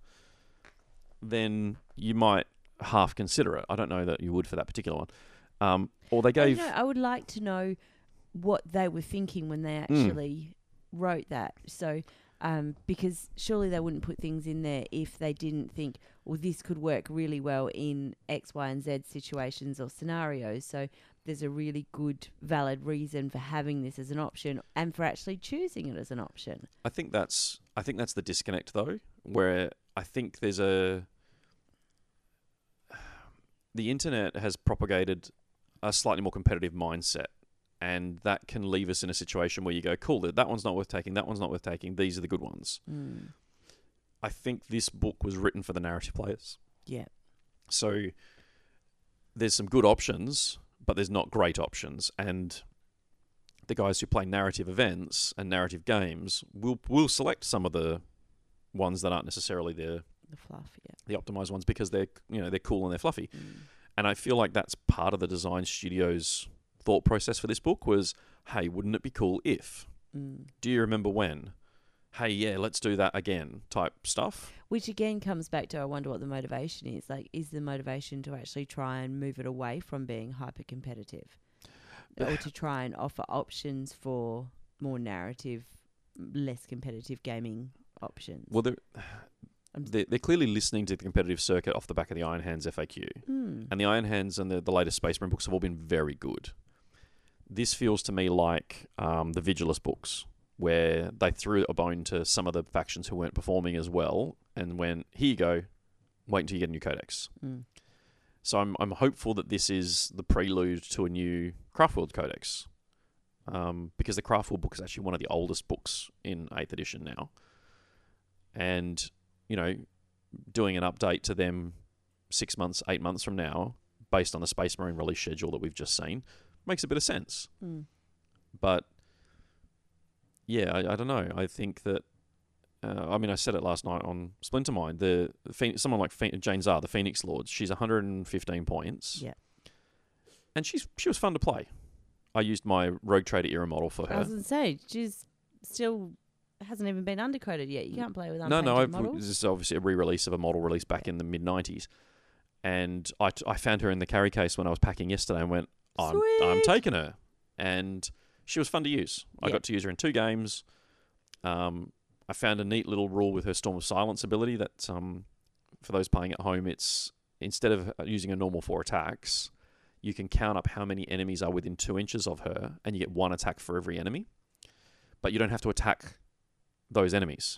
then you might half consider it. I don't know that you would for that particular one. Um, or they I, gave... don't know, I would like to know what they were thinking when they Mm. actually wrote that. So, um, because surely they wouldn't put things in there if they didn't think, well, this could work really well in X, Y, and Z situations or scenarios. So there's a really good, valid reason for having this as an option and for actually choosing it as an option. I think that's I think that's the disconnect though, where I think there's a the internet has propagated a slightly more competitive mindset, and that can leave us in a situation where you go, cool, that one's not worth taking, that one's not worth taking, these are the good ones. Mm. I think this book was written for the narrative players. Yeah. So there's some good options, but there's not great options, and the guys who play narrative events and narrative games will will select some of the ones that aren't necessarily the The fluff, yeah. the optimized ones because they're you know they're cool and they're fluffy. Mm. And I feel like that's part of the design studio's thought process for this book was, hey, wouldn't it be cool if? Mm. Do you remember when? Hey, yeah, let's do that again type stuff. Which again comes back to, I wonder what the motivation is. Like, is the motivation to actually try and move it away from being hyper competitive, or to try and offer options for more narrative, less competitive gaming options? Well, there, I'm they're, they're clearly listening to the competitive circuit off the back of the Iron Hands F A Q. Mm. And the Iron Hands and the, the latest Space Marine books have all been very good. This feels to me like um, the Vigilus books, where they threw a bone to some of the factions who weren't performing as well and went, here you go, wait until you get a new codex. Mm. So I'm I'm hopeful that this is the prelude to a new Craftworld codex, um, because the Craftworld book is actually one of the oldest books in eighth edition now. And, you know, doing an update to them six months, eight months from now, based on the Space Marine release schedule that we've just seen, makes a bit of sense. Mm. But, yeah, I, I don't know. I think that, uh, I mean, I said it last night on Splintermind, the, the Phoenix, someone like Phoenix, Jane Zar, the Phoenix Lords, she's one hundred fifteen points. Yeah. And she's she was fun to play. I used my Rogue Trader era model for her. I was going to say, she's still hasn't even been undercoded yet. You can't play with No, unpainted no, I've, models. this is obviously a re-release of a model released back in the mid nineties. And I, t- I found her in the carry case when I was packing yesterday and went, I'm, I'm Sweet. taking her. And she was fun to use. I Yeah. got to use her in two games. Um, I found a neat little rule with her Storm of Silence ability that, um, for those playing at home, it's instead of using a normal four attacks, you can count up how many enemies are within two inches of her, and you get one attack for every enemy. But you don't have to attack those enemies.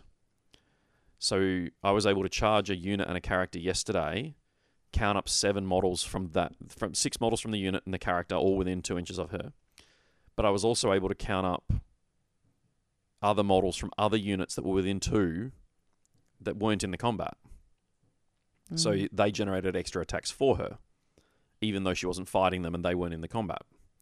So I was able to charge a unit and a character yesterday, count up seven models from that, from six models from the unit and the character, all within two inches of her. But I was also able to count up other models from other units that were within two that weren't in the combat. Mm. So they generated extra attacks for her, even though she wasn't fighting them and they weren't in the combat.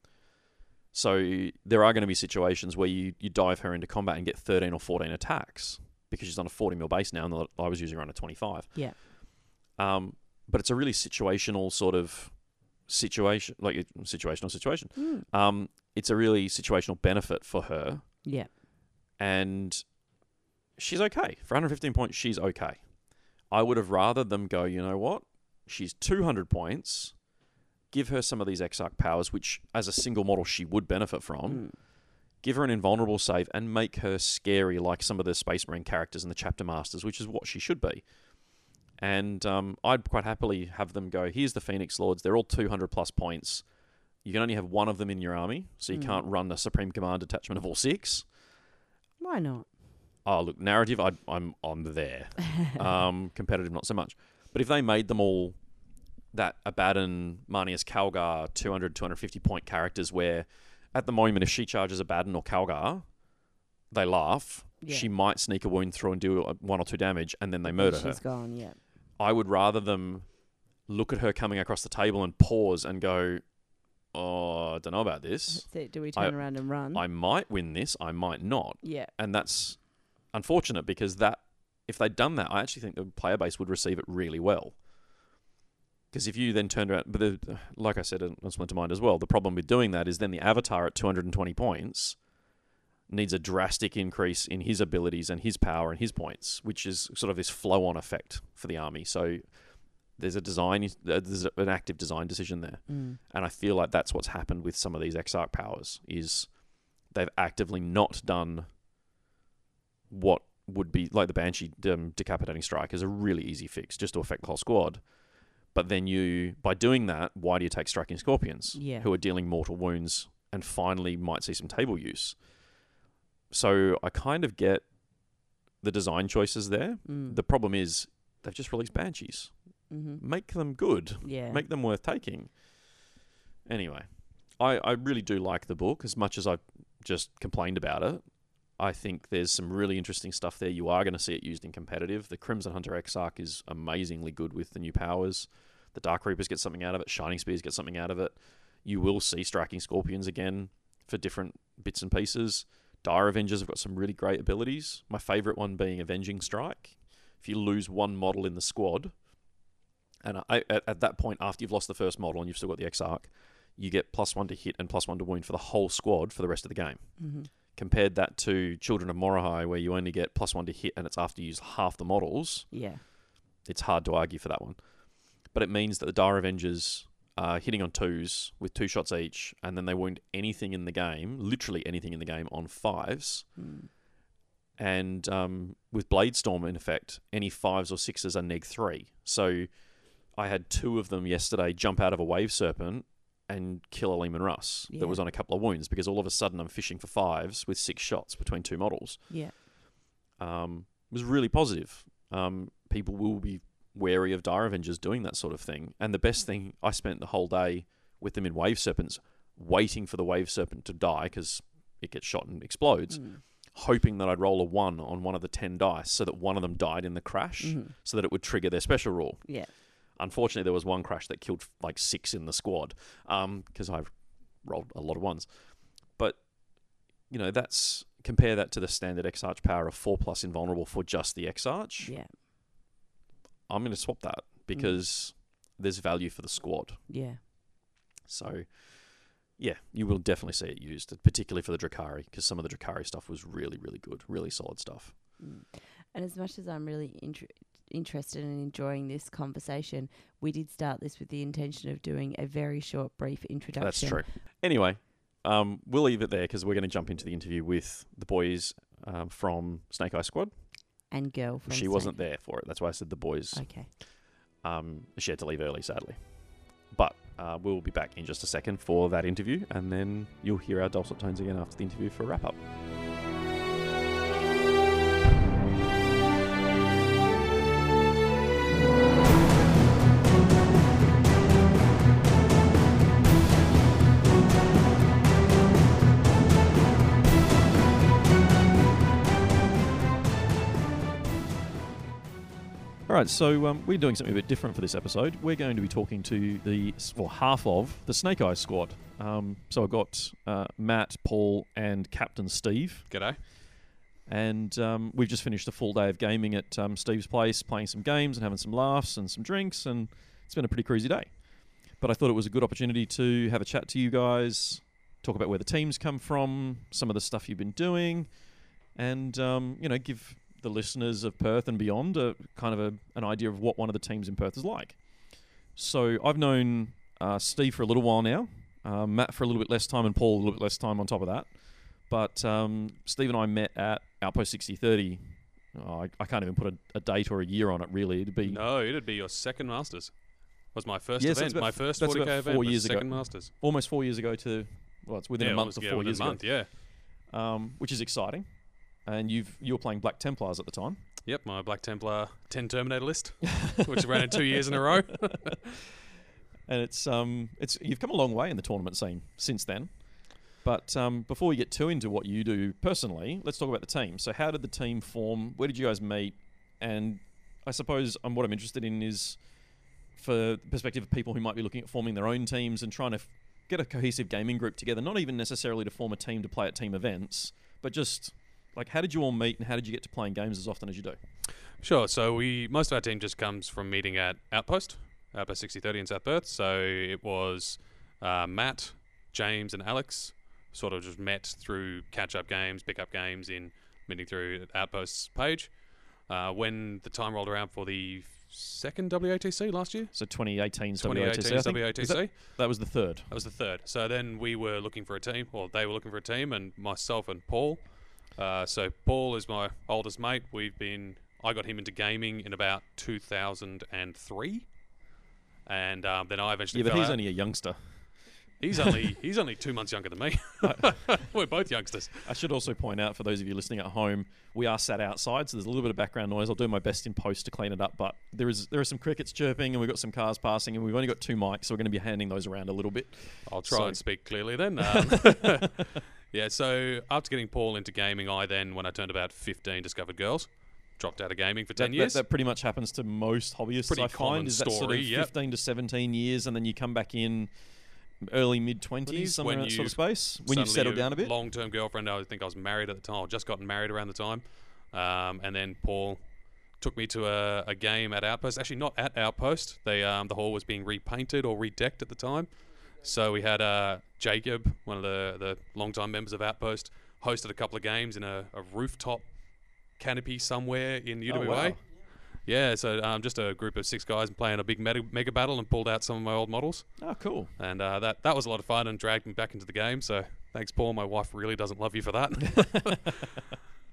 So there are going to be situations where you, you dive her into combat and get thirteen or fourteen attacks because she's on a forty mil base now, and I was using her on a twenty-five. Yeah. Um, but it's a really situational sort of situation, like a situational situation. Mm. Um, it's a really situational benefit for her, Yeah. and she's okay. For one hundred fifteen points, she's okay. I would have rather them go, you know what? She's two hundred points. Give her some of these Exarch powers, which as a single model she would benefit from. Mm. Give her an invulnerable save and make her scary like some of the Space Marine characters and the Chapter Masters, which is what she should be. And um, I'd quite happily have them go, here's the Phoenix Lords. They're all two hundred plus points. You can only have one of them in your army, so you Mm. can't run a Supreme Command detachment of all six. Why not? Oh, look, narrative, I, I'm I'm there. um, competitive, not so much. But if they made them all that Abaddon, Marneus Calgar, two hundred, two hundred fifty point characters where at the moment if she charges Abaddon or Calgar, they laugh. Yeah. She might sneak a wound through and do one or two damage and then they murder She's her. She's gone, yeah. I would rather them look at her coming across the table and pause and go, oh, I don't know about this. That's it. Do we turn I- around and run? I might win this, I might not. yeah. And that's unfortunate because that if they'd done that, I actually think the player base would receive it really well. Because if you then turned around, but the, like I said on Splinter Mind as well, the problem with doing that is then the Avatar at two hundred twenty points needs a drastic increase in his abilities and his power and his points, which is sort of this flow-on effect for the army. So there's a design, there's an active design decision there. Mm. And I feel like that's what's happened with some of these Exarch powers, is they've actively not done what would be, like the Banshee um, Decapitating Strike is a really easy fix, just to affect the whole squad. But then you, by doing that, why do you take Striking Scorpions, Yeah. who are dealing mortal wounds and finally might see some table use? So I kind of get the design choices there. Mm. The problem is they've just released Banshees. Mm-hmm. Make them good. Yeah. Make them worth taking. Anyway, I, I really do like the book as much as I've just complained about it. I think there's some really interesting stuff there. You are going to see it used in competitive. The Crimson Hunter Exarch is amazingly good with the new powers. The Dark Reapers get something out of it. Shining Spears get something out of it. You will see Striking Scorpions again for different bits and pieces. Dire Avengers have got some really great abilities. My favourite one being Avenging Strike. If you lose one model in the squad, and I, at, at that point, after you've lost the first model and you've still got the Exarch, you get plus one to hit and plus one to wound for the whole squad for the rest of the game. Mm-hmm. Compared that to Children of Morahai, where you only get plus one to hit and it's after you use half the models, Yeah. it's hard to argue for that one. But it means that the Dire Avengers are hitting on twos with two shots each, and then they wound anything in the game, literally anything in the game, on fives. Mm. And um, with Bladestorm, in effect, any fives or sixes are neg three. So I had two of them yesterday jump out of a Wave Serpent and kill a Lehman Russ Yeah. that was on a couple of wounds, because all of a sudden I'm fishing for fives with six shots between two models. Yeah. Um, it was really positive. Um, people will be wary of Dire Avengers doing that sort of thing. And the best thing, I spent the whole day with them in Wave Serpents, waiting for the Wave Serpent to die, because it gets shot and explodes, Mm. hoping that I'd roll a one on one of the ten dice so that one of them died in the crash, Mhm. so that it would trigger their special rule. Yeah. Unfortunately, there was one crash that killed like six in the squad, because um, I rolled a lot of ones. But, you know, that's compare that to the standard X-Arch power of four plus invulnerable for just the X-Arch. Yeah. I'm going to swap that, because mm. there's value for the squad. Yeah. So, yeah, you will definitely see it used, particularly for the Drakari, because some of the Drakari stuff was really, really good, really solid stuff. Mm. And as much as I'm really inter- interested in enjoying this conversation, we did start this with the intention of doing a very short, brief introduction. That's true. Anyway, um, we'll leave it there, because we're going to jump into the interview with the boys um, from Snake Eye Squad. And girl from She Snake. wasn't there for it. That's why I said the boys. Okay. Um, she had to leave early, sadly. But uh, we'll be back in just a second for that interview, and then you'll hear our dulcet tones again after the interview for a wrap-up. All right, so um, we're doing something a bit different for this episode. We're going to be talking to the, well, half of the Snake Eyes squad. Um, so I've got uh, Matt, Paul, and Captain Steve. G'day. And um, we've just finished a full day of gaming at um, Steve's place, playing some games and having some laughs and some drinks, and it's been a pretty crazy day. But I thought it was a good opportunity to have a chat to you guys, talk about where the teams come from, some of the stuff you've been doing, and, um, you know, give the listeners of Perth and beyond a kind of a, an idea of what one of the teams in Perth is like. So I've known uh, Steve for a little while now, uh, Matt for a little bit less time, and Paul a little bit less time on top of that. But um, Steve and I met at Outpost sixty thirty. Oh, I, I can't even put a, a date or a year on it, really. It'd be No, it'd be your second Masters. Was my first Yeah, so event. it's about- my first that's forty K about event four was years ago. second Masters. almost four years ago to, well, it's within yeah, a it month was, of yeah, four within years a month, ago, yeah. um, which is exciting. And you've you were playing Black Templars at the time. Yep, my Black Templar ten Terminator list, which ran in two years in a row. And it's um it's you've come a long way in the tournament scene since then. But um, before we get too into what you do personally, let's talk about the team. So how did the team form? Where did you guys meet? And I suppose um, what I'm interested in is for the perspective of people who might be looking at forming their own teams and trying to f- get a cohesive gaming group together, not even necessarily to form a team to play at team events, but just like how did you all meet and how did you get to playing games as often as you do? Sure, so we most of our team just comes from meeting at Outpost, Outpost sixty thirty in South Perth. So it was uh, Matt, James and Alex sort of just met through catch-up games, pick-up games in meeting through Outpost's page. Uh, when the time rolled around for the second W A T C last year, So twenty eighteen's twenty W A T C, I eighteen's think. W A T Was C, That, that was the third. that was the third. So then we were looking for a team, or they were looking for a team, and myself and Paul. Uh, so Paul is my oldest mate. We've been, I got him into gaming in about two thousand three, and um, then I eventually. Yeah, but fell he's out. only a youngster. He's only he's only two months younger than me. We're both youngsters. I should also point out, for those of you listening at home, we are sat outside, so there's a little bit of background noise. I'll do my best in post to clean it up, but there is there are some crickets chirping, and we've got some cars passing, and we've only got two mics, so we're going to be handing those around a little bit. I'll try So- and speak clearly then. Um, yeah, so after getting Paul into gaming, I then, when I turned about fifteen, discovered girls. Dropped out of gaming for ten That, that, years. that pretty much happens to most hobbyists, Pretty I common find, is that sort story, of yep. fifteen to seventeen years, and then you come back in early mid-twenties, Twenties, somewhere in when that sort of you've space, when you've settled down a bit. Long-term girlfriend, I think I was married at the time. I'd just gotten married around the time. Um, and then Paul took me to a, a game at Outpost. Actually, not at Outpost. They um, the hall was being repainted or redecked at the time. So we had uh, Jacob, one of the, the long-time members of Outpost, hosted a couple of games in a, a rooftop canopy somewhere in U W A. Oh, wow. Yeah, so um, just a group of six guys playing a big mega, mega battle and pulled out some of my old models. Oh, cool. And uh, that that was a lot of fun and dragged me back into the game. So thanks, Paul. My wife really doesn't love you for that.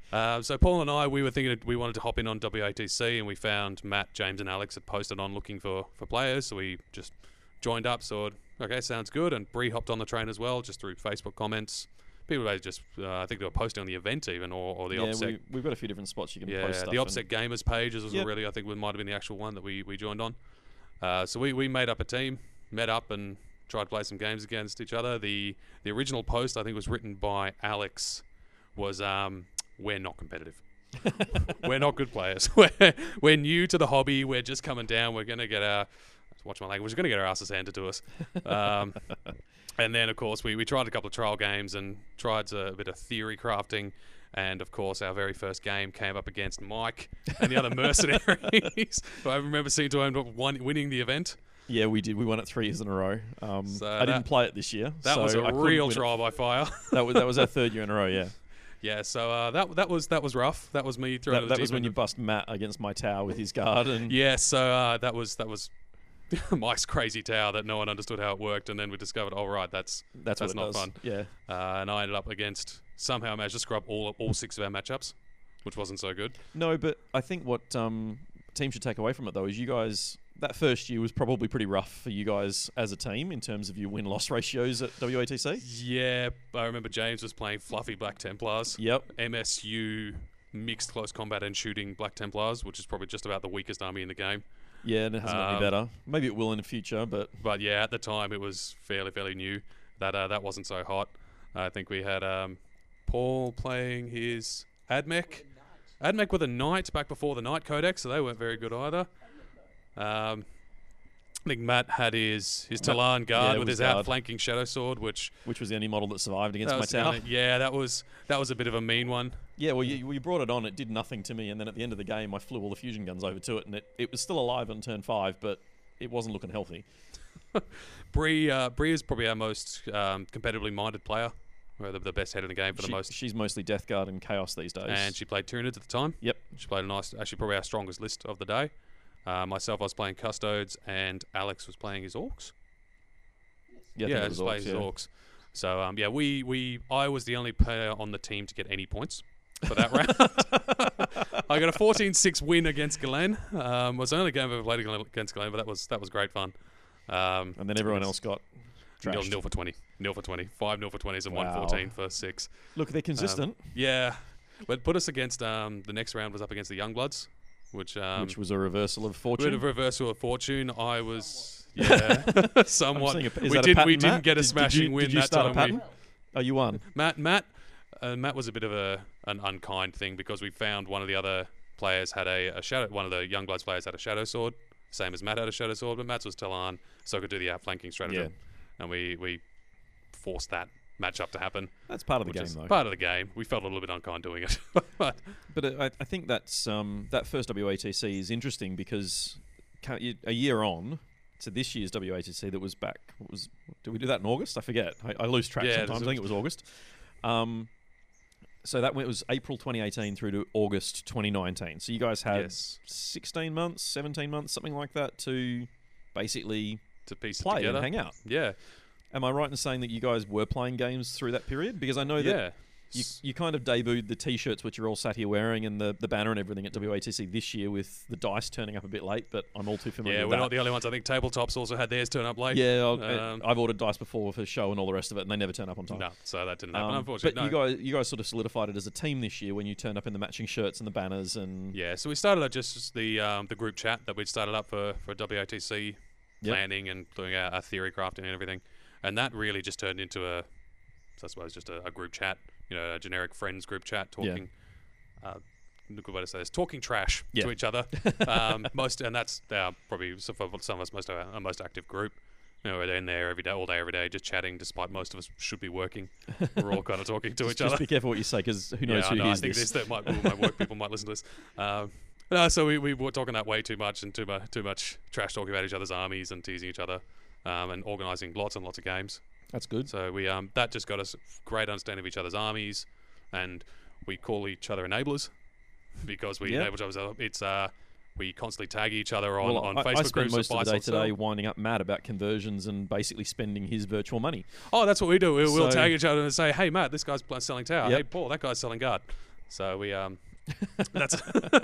Uh, so Paul and I, we were thinking that we wanted to hop in on W A T C, and we found Matt, James, and Alex had posted on looking for, for players. So we just joined up, saw, okay, sounds good. And Bree hopped on the train as well, just through Facebook comments. People basically just, uh, I think they were posting on the event even, or, or the yeah, OPSEC. we, we've got a few different spots you can Yeah, post stuff. the OPSEC Gamers pages was Yep. really, I think, it might have been the actual one that we, we joined on. Uh, so we, we made up a team, met up, and tried to play some games against each other. The the original post, I think, was written by Alex, was um, we're not competitive. We're not good players. We're, we're new to the hobby. We're just coming down. We're going to get our, watch my language, we're going to get our asses handed to us. Um, and then, of course, we, we tried a couple of trial games and tried a, a bit of theory crafting. And, of course, our very first game came up against Mike and the other mercenaries, who I remember seeing to him one, winning the event. Yeah, we did. We won it three years in a row. Um, So I that- didn't play it this year. That so was a I couldn't real win it. trial by fire. That was that was our third year in a row. Yeah, Yeah, so uh, that that was that was rough. That was me throwing that, the that was deep when you end. bust Matt against my tower with his guard. And Yeah, so uh, that was that was Mike's crazy tower that no one understood how it worked, and then we discovered, oh right, that's that's, that's what it not does. fun. Yeah, uh, and I ended up against somehow managed to scrub all all six of our matchups, which wasn't so good. no, but I think what um, team should take away from it though is you guys. That first year was probably pretty rough for you guys as a team in terms of your win-loss ratios at W A T C. Yeah, I remember James was playing fluffy Black Templars. Yep. M S U mixed close combat and shooting Black Templars, which is probably just about the weakest army in the game. Yeah, and it hasn't got Um, any better. Maybe it will in the future, but But yeah, at the time it was fairly fairly new. That uh, that wasn't so hot. I think we had um, Paul playing his Admech. Admech with a Knight back before the Knight Codex, so they weren't very good either. Um, I think Matt had his his Matt- Talan guard yeah, with with his guard. outflanking Shadow Sword, which which was the only model that survived against that my was the tower. only- yeah, that was that was a bit of a mean one. Yeah, well, you, well, you brought it on. It did nothing to me, and then at the end of the game, I flew all the fusion guns over to it, and it, it was still alive on turn five, but it wasn't looking healthy. Bree uh, Bree is probably our most um, competitively minded player, or the, the best head in the game for She- the most. She's mostly Death Guard and Chaos these days. And she played Tyranids at the time. Yep. She played a nice, actually probably our strongest list of the day. Uh, myself, I was playing Custodes, and Alex was playing his Orcs. yeah, I yeah, think it he was was playing Orcs, his yeah. Orcs. So um, yeah, we, we I was the only player on the team to get any points for that round. I got a fourteen six win against Glenn. Um, was the only game I've ever played against Glenn, but that was that was great fun. Um, And then everyone else got nil, trashed. nil for twenty, nil for twenty, five nil for twenties, and Wow. one fourteen for six. Look, they're consistent, Yeah, but put us against um, the next round was up against the Youngbloods, which um, which was a reversal of bit fortune. of reversal of fortune. I was yeah, somewhat. I'm seeing a- is we that a did we pattern, didn't Matt? get a Did- did smashing you- win did you that start a time. We, pattern? Oh, you won. Matt Matt uh, Matt was a bit of a an unkind thing because we found one of the other players had a, a shadow. One of the Youngbloods players had a shadow sword, same as Matt had a shadow sword, but Matt's was Talan, so could do the outflanking strategy, Yeah. and we we forced that matchup to happen. That's part of the Which game, is though. part of the game. We felt a little bit unkind doing it, but But uh, I, I think that's um, that first W A T C is interesting because ca- you- a year on to this year's W A T C that was back. What was did we do that in August? I forget. I, I lose track Yeah, sometimes. this I think it was August. Um, so that went, it was April twenty eighteen through to August twenty nineteen. So you guys had yes, sixteen months, seventeen months, something like that to basically to piece it play together. and hang out. Yeah, Am I right in saying that you guys were playing games through that period? Because I know that yeah. you, you kind of debuted the T-shirts, which you're all sat here wearing, and the, the banner and everything at W A T C this year with the dice turning up a bit late, but I'm all too familiar Yeah, with we're that. not the only ones. I think Tabletops also had theirs turn up late. yeah, I'll- Um, I've ordered dice before for show and all the rest of it, and they never turn up on time. No, so that didn't happen, Um, unfortunately. but you no. guys, you guys sort of solidified it as a team this year when you turned up in the matching shirts and the banners, and Yeah, so we started out just the um, the group chat that we'd started up for, for W A T C Yep. planning and doing our, our theory crafting and everything. And that really just turned into a, I suppose, just a, a group chat, you know, a generic friends group chat Yeah. talking, uh, a good way to say this, talking trash Yeah. to each other. um, most, and that's our, probably so for some of us most of our, our most active group. You know, we're in there every day, all day, every day, just chatting. Despite most of us should be working, we're all kind of talking to just, each just other. be careful what you say, because who knows yeah, who I know. I hears think this. this that might, well, my work people might listen to this. Um, no, so we, we were talking that way too much and too much too much trash talking about each other's armies and teasing each other, um, and organising lots and lots of games. That's good. So we um, that just got us great understanding of each other's armies, and we call each other enablers because we Yep. enable each other. It's uh, we constantly tag each other on, well, on I, Facebook I spent groups. most that of the buy, day sell, today sell. winding up Matt about conversions and basically spending his virtual money. Oh, that's what we do. We'll, we'll So- tag each other and say, "Hey, Matt, this guy's pl- selling tower. Yep. Hey, Paul, that guy's selling guard." So we um, that's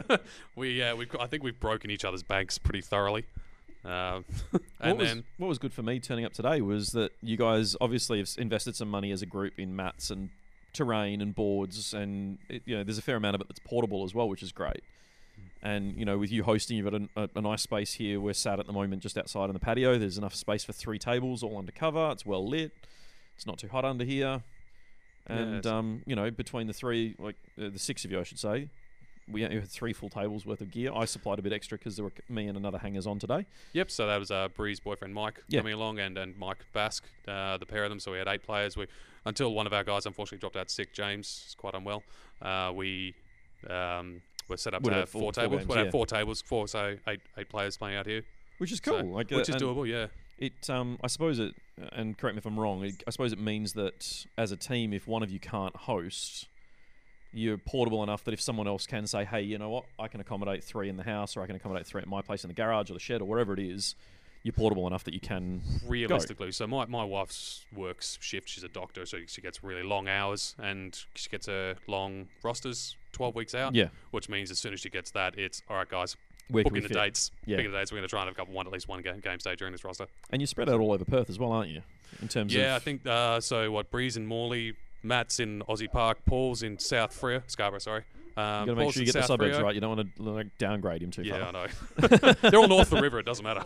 we uh, we've got, I think we've broken each other's banks pretty thoroughly. Um, and what was, then what was good for me turning up today was that you guys obviously have s- invested some money as a group in mats and terrain and boards, and it, you know there's a fair amount of it that's portable as well, which is great. And you know, with you hosting, you've got a, a, a nice space here. We're sat at the moment just outside in the patio. There's enough space for three tables, all under cover. It's well lit. It's not too hot under here. And Yes. um, you know, between the three, like uh, the six of you, I should say, we only had three full tables worth of gear. I supplied a bit extra because there were c- me and another hangers on today. Yep, so that was uh, Bree's boyfriend Mike Yeah. coming along, and, and Mike Basque, uh, the pair of them. So we had eight players. We until one of our guys unfortunately dropped out sick. James is quite unwell. Uh, we um, were set up Would to have have four- four four tables. games, We'd yeah. have four tables, four so eight eight players playing out here, Which is So- cool. like, uh, which is and doable. Yeah, It, um, I suppose it, and correct me if I'm wrong. It, I suppose it means that as a team, if one of you can't host, you're portable enough that if someone else can say, "Hey, you know what? I can accommodate three in the house, or I can accommodate three at my place in the garage or the shed or wherever it is," you're portable enough that you can. realistically. So my, my wife's works shift. She's a doctor, so she gets really long hours, and she gets her long rosters, twelve weeks out. Yeah, Which means as soon as she gets that, it's all right, guys. where can Booking we the fit? dates. Yeah. Booking the dates. We're going to try and have a couple, one at least one game, game day during this roster. And you're spread out all over Perth as well, aren't you? In terms of Yeah, I think uh, so. What Breeze in Morley, Matt's in Aussie Park, Paul's in South Freo, Scarborough. Sorry. Um, you got to make Paul's sure you in get the South suburbs Freo. right. You don't want to like, downgrade him too Yeah, far. I know. They're all north of the river. It doesn't matter.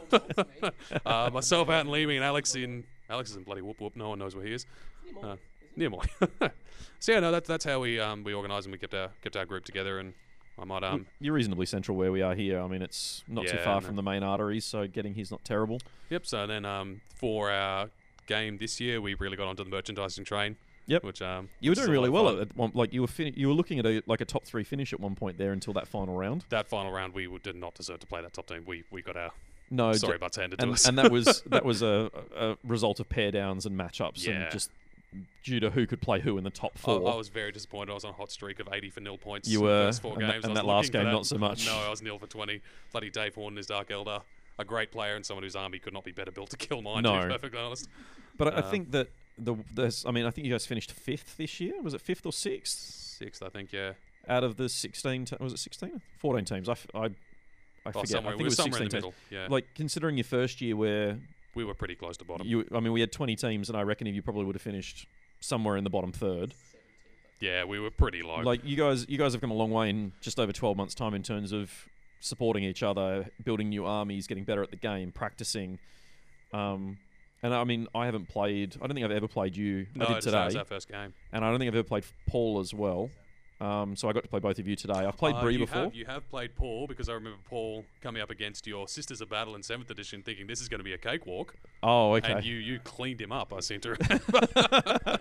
uh, myself out in Leeming and Alex in Alex is in bloody whoop whoop. No one knows where he is. Uh, near Morley. So yeah, no, that's that's how we um we organised and we kept our kept our group together. And I might um You're reasonably central where we are here. I mean, it's not too Yeah, far no. from the main arteries, so getting here's not terrible. yep. So then um for our game this year, we really got onto the merchandising train. Yep. Which um You were which is doing a lot really of well fun. at, at one. Like you were, fin- you were looking at a like a top three finish at one point there until that final round. That final round, we would- did not deserve to play that top team. We we got our No, sorry d- butts handed to and, us. and that was that was a, a result of pair downs and matchups, Yeah. and just due to who could play who in the top I, four. I was very disappointed. I was on a hot streak of eighty for nil points. You in the were, first four and that- games. and I was that last looking for game that. not so much. No, I was nil for twenty. Bloody Dave Horn, his Dark Elder, a great player and someone whose army could not be better built to kill mine. To No. be perfectly honest. but I I um, think that the there's. I mean, I think you guys finished fifth this year. Was it fifth or sixth Sixth, I think. Yeah. out of the sixteen? Te- was it sixteen? fourteen teams. I, f- I, I Oh, forget. somewhere, I think we it were was somewhere sixteen in the teams. middle. Yeah. Like considering your first year where we were pretty close to bottom. you, I mean, we had twenty teams, and I reckon you probably would have finished somewhere in the bottom third. yeah, we were pretty low. Like you guys, you guys have come a long way in just over twelve months' time in terms of supporting each other, building new armies, getting better at the game, practicing. Um, and I mean, I haven't played. I don't think I've ever played you. no, I did it's- that was today, our first game. and I don't think I've ever played Paul as well. Um, so I got to play both of you today. I've played Uh, Bree you before. Have, you have played Paul because I remember Paul coming up against your Sisters of Battle in seventh edition, thinking this is going to be a cakewalk, Oh, okay. and you you cleaned him up. I seem to remember.